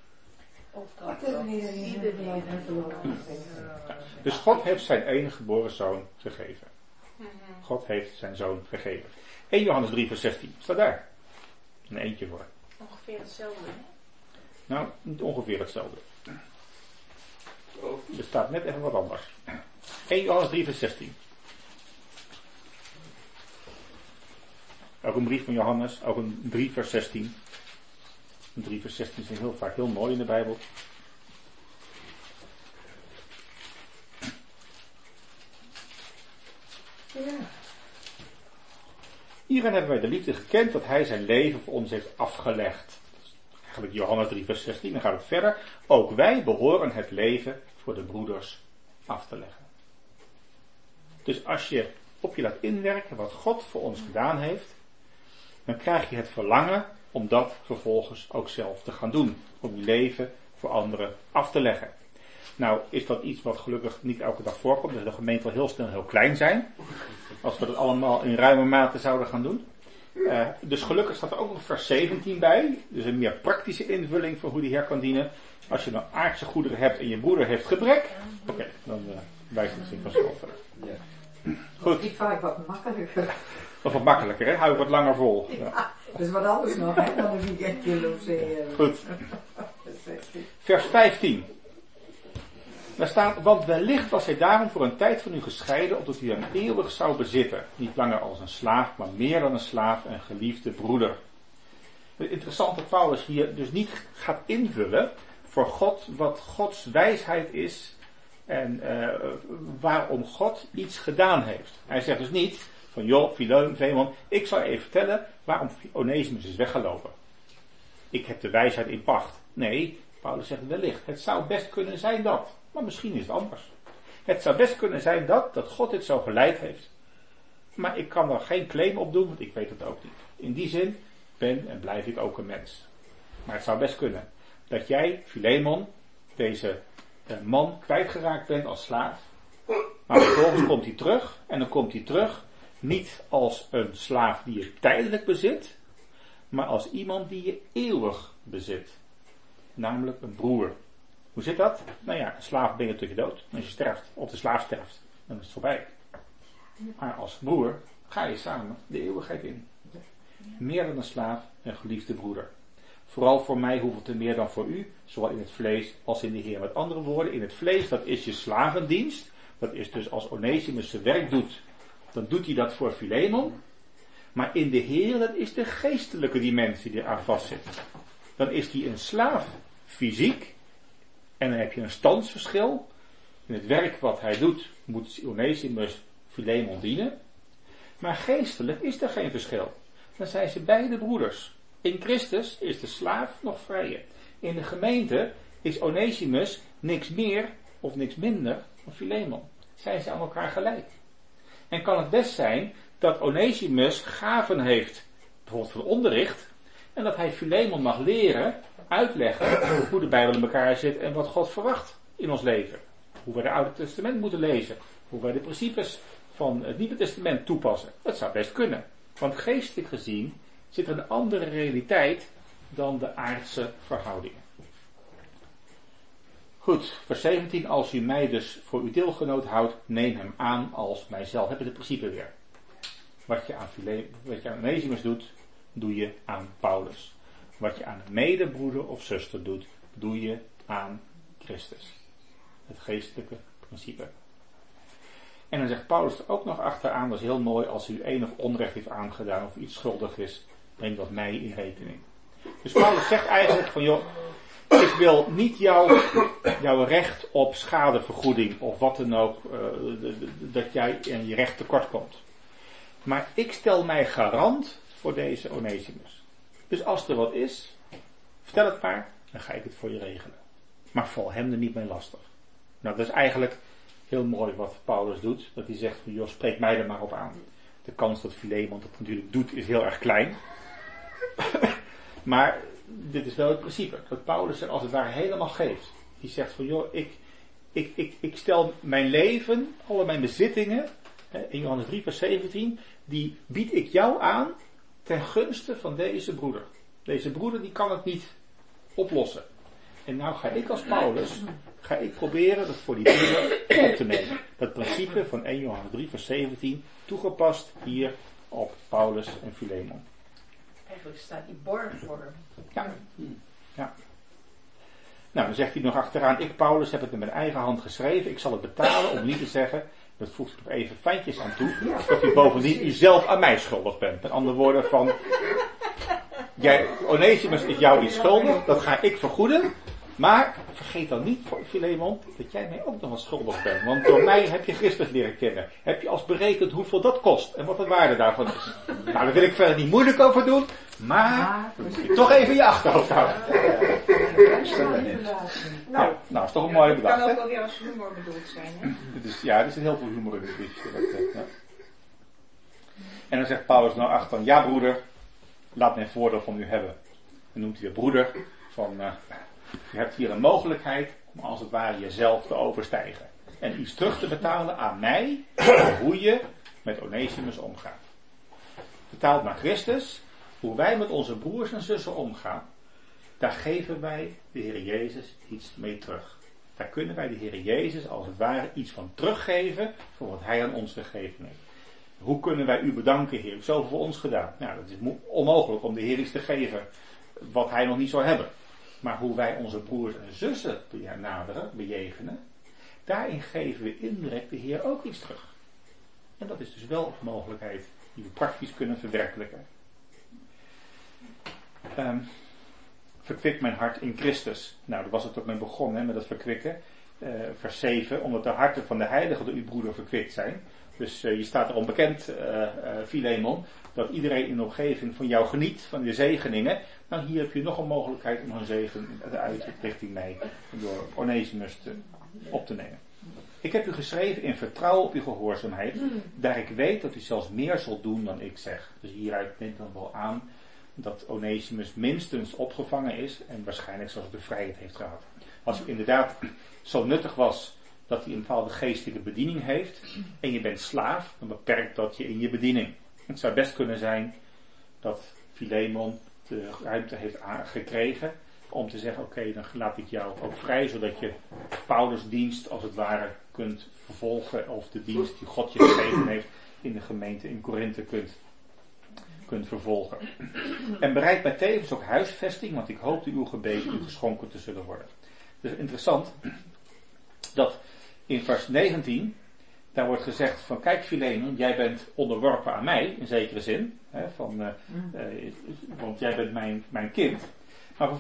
Dus God heeft zijn enige geboren zoon gegeven. God heeft zijn zoon gegeven. 1 Johannes 3 vers 16, staat daar. Een eentje voor. Ongeveer hetzelfde, hè? Nou, niet ongeveer hetzelfde. Er staat net even wat anders. 1 Johannes 3 vers 16. Ook een brief van Johannes, ook een 3 vers 16. Een 3 vers 16 is heel vaak heel mooi in de Bijbel. Ja. Hierin hebben wij de liefde gekend dat hij zijn leven voor ons heeft afgelegd. Eigenlijk Johannes 3 vers 16, dan gaat het verder. Ook wij behoren het leven voor de broeders af te leggen. Dus als je op je laat inwerken wat God voor ons gedaan heeft, dan krijg je het verlangen om dat vervolgens ook zelf te gaan doen. Om je leven voor anderen af te leggen. Nou is dat iets wat gelukkig niet elke dag voorkomt. Dus de gemeente al heel snel heel klein zijn. Als we dat allemaal in ruime mate zouden gaan doen. Dus gelukkig staat er ook nog vers 17 bij. Dus een meer praktische invulling van hoe die Heer kan dienen. Als je dan aardse goederen hebt en je broeder heeft gebrek. Oké, dan wijst het misschien vanzelf. Goed. Die vaak wat makkelijker. Of wat makkelijker, hè? Hou ik wat langer vol. Ja, dat is wat anders nog, hè, dan een weekendje of zo. Goed. Vers 15. Daar staat, want wellicht was hij daarom voor een tijd van u gescheiden, opdat u hem eeuwig zou bezitten. Niet langer als een slaaf, maar meer dan een slaaf en geliefde broeder. Het interessante dat Paulus hier dus niet gaat invullen voor God wat Gods wijsheid is en waarom God iets gedaan heeft. Hij zegt dus niet van joh, Filemon, ik zal even vertellen waarom Onesimus is weggelopen. Ik heb de wijsheid in pacht. Nee, Paulus zegt wellicht. Het zou best kunnen zijn dat. Maar misschien is het anders. Het zou best kunnen zijn dat God dit zo geleid heeft. Maar ik kan er geen claim op doen, want ik weet het ook niet. In die zin ben en blijf ik ook een mens. Maar het zou best kunnen dat jij, Filemon, deze man kwijtgeraakt bent als slaaf. Maar vervolgens komt hij terug. En dan komt hij terug niet als een slaaf die je tijdelijk bezit, maar als iemand die je eeuwig bezit. Namelijk een broer. Hoe zit dat? Nou ja, een slaaf ben je tot je dood. Als je sterft, of de slaaf sterft, dan is het voorbij. Maar als broer ga je samen de eeuwigheid in. Meer dan een slaaf, een geliefde broeder. Vooral voor mij hoeveel te meer dan voor u, zowel in het vlees als in de Heer. Met andere woorden, in het vlees, dat is je slavendienst. Dat is dus als Onesimus zijn werk doet, dan doet hij dat voor Filemon. Maar in de Heer, dat is de geestelijke dimensie die aan vastzit. Dan is hij een slaaf fysiek. En dan heb je een standsverschil. In het werk wat hij doet, moet Onesimus Filemon dienen. Maar geestelijk is er geen verschil. Dan zijn ze beide broeders. In Christus is de slaaf nog vrije. In de gemeente is Onesimus niks meer of niks minder dan Filemon. Zijn ze aan elkaar gelijk. En kan het best zijn dat Onesimus gaven heeft, bijvoorbeeld van onderricht, en dat hij Filemon mag leren, uitleggen hoe de Bijbel in elkaar zit en wat God verwacht in ons leven. Hoe wij het Oude Testament moeten lezen. Hoe wij de principes van het Nieuwe Testament toepassen. Dat zou best kunnen. Want geestelijk gezien zit er een andere realiteit dan de aardse verhoudingen. Goed, vers 17. Als u mij dus voor uw deelgenoot houdt, neem hem aan als mijzelf. Heb je het principe weer. Wat je aan Onesimus doet, doe je aan Paulus. Wat je aan een medebroeder of zuster doet, doe je aan Christus. Het geestelijke principe. En dan zegt Paulus er ook nog achteraan, dat is heel mooi, als u enig onrecht heeft aangedaan of iets schuldig is, breng dat mij in rekening. Dus Paulus zegt eigenlijk van joh, ik wil niet jouw recht op schadevergoeding of wat dan ook, dat jij in je recht tekort komt. Maar ik stel mij garant voor deze Onesimus. Dus als er wat is, vertel het maar, dan ga ik het voor je regelen. Maar val hem er niet mee lastig. Nou, dat is eigenlijk heel mooi wat Paulus doet. Dat hij zegt van, joh, spreek mij er maar op aan. De kans dat Filemon dat natuurlijk doet is heel erg klein. Maar dit is wel het principe. Dat Paulus er als het ware helemaal geeft. Die zegt van joh, ik stel mijn leven, alle mijn bezittingen, in Johannes 3 vers 17, die bied ik jou aan ten gunste van deze broeder. Deze broeder die kan het niet oplossen. En nou ga ik als Paulus, proberen dat voor die broeder op te nemen. Dat principe van 1 Johannes 3 vers 17 toegepast hier op Paulus en Filemon. Eigenlijk staat die borg voor hem. Ja. Nou, dan zegt hij nog achteraan, ik Paulus heb het met mijn eigen hand geschreven, ik zal het betalen om niet te zeggen, dat voegt er nog even fijntjes aan toe, dat u bovendien u zelf aan mij schuldig bent. Met andere woorden van, Onesimus is jou iets schuldig, dat ga ik vergoeden, maar vergeet dan niet, Filemon, dat jij mij ook nog wat schuldig bent. Want door mij heb je Christus leren kennen. Heb je als berekend hoeveel dat kost en wat de waarde daarvan is. Nou, daar wil ik verder niet moeilijk over doen, maar moet je toch even in je achterhoofd houden. Nou, is toch een mooie bedacht. Het kan ook wel weer als humor bedoeld zijn, hè? Er zit heel veel humor in dit. Ja. En dan zegt Paulus nou achter, ja broeder, laat mijn voordeel van u hebben. Dan noemt hij de broeder van, je hebt hier een mogelijkheid om als het ware jezelf te overstijgen. En iets terug te betalen aan mij, hoe je met Onesimus omgaat. Betaald naar Christus, hoe wij met onze broers en zussen omgaan, daar geven wij de Heer Jezus iets mee terug. Daar kunnen wij de Heer Jezus als het ware iets van teruggeven voor wat Hij aan ons gegeven heeft. Hoe kunnen wij u bedanken, Heer? U hebt zoveel voor ons gedaan. Nou, dat is onmogelijk om de Heer iets te geven wat Hij nog niet zou hebben. Maar hoe wij onze broers en zussen bejegenen, daarin geven we indirect de Heer ook iets terug. En dat is dus wel een mogelijkheid die we praktisch kunnen verwerkelijken. Verkwik mijn hart in Christus. Nou, daar was het ook mee begonnen, met dat verkwikken. Vers 7, omdat de harten van de heiligen door uw broeder verkwikt zijn. Dus je staat erom bekend, Filemon, dat iedereen in de omgeving van jou geniet, van je zegeningen. Nou, hier heb je nog een mogelijkheid om een zegen uit richting mij door Onesimus op te nemen. Ik heb u geschreven in vertrouwen op uw gehoorzaamheid, daar ik weet dat u zelfs meer zult doen dan ik zeg. Dus hieruit neemt dan wel aan dat Onesimus minstens opgevangen is en waarschijnlijk zelfs de vrijheid heeft gehad. Als u inderdaad zo nuttig was dat hij een bepaalde geestelijke bediening heeft en je bent slaaf, dan beperkt dat je in je bediening. Het zou best kunnen zijn dat Filemon de ruimte heeft gekregen om te zeggen, oké, dan laat ik jou ook vrij, zodat je Paulus' dienst als het ware kunt vervolgen, of de dienst die God je gegeven heeft in de gemeente in Korinthe kunt vervolgen. En bereid mij tevens ook huisvesting, want ik hoop uw gebeden u geschonken te zullen worden. Dus interessant dat in vers 19, daar wordt gezegd van, kijk Filemon, jij bent onderworpen aan mij, in zekere zin, want jij bent mijn kind.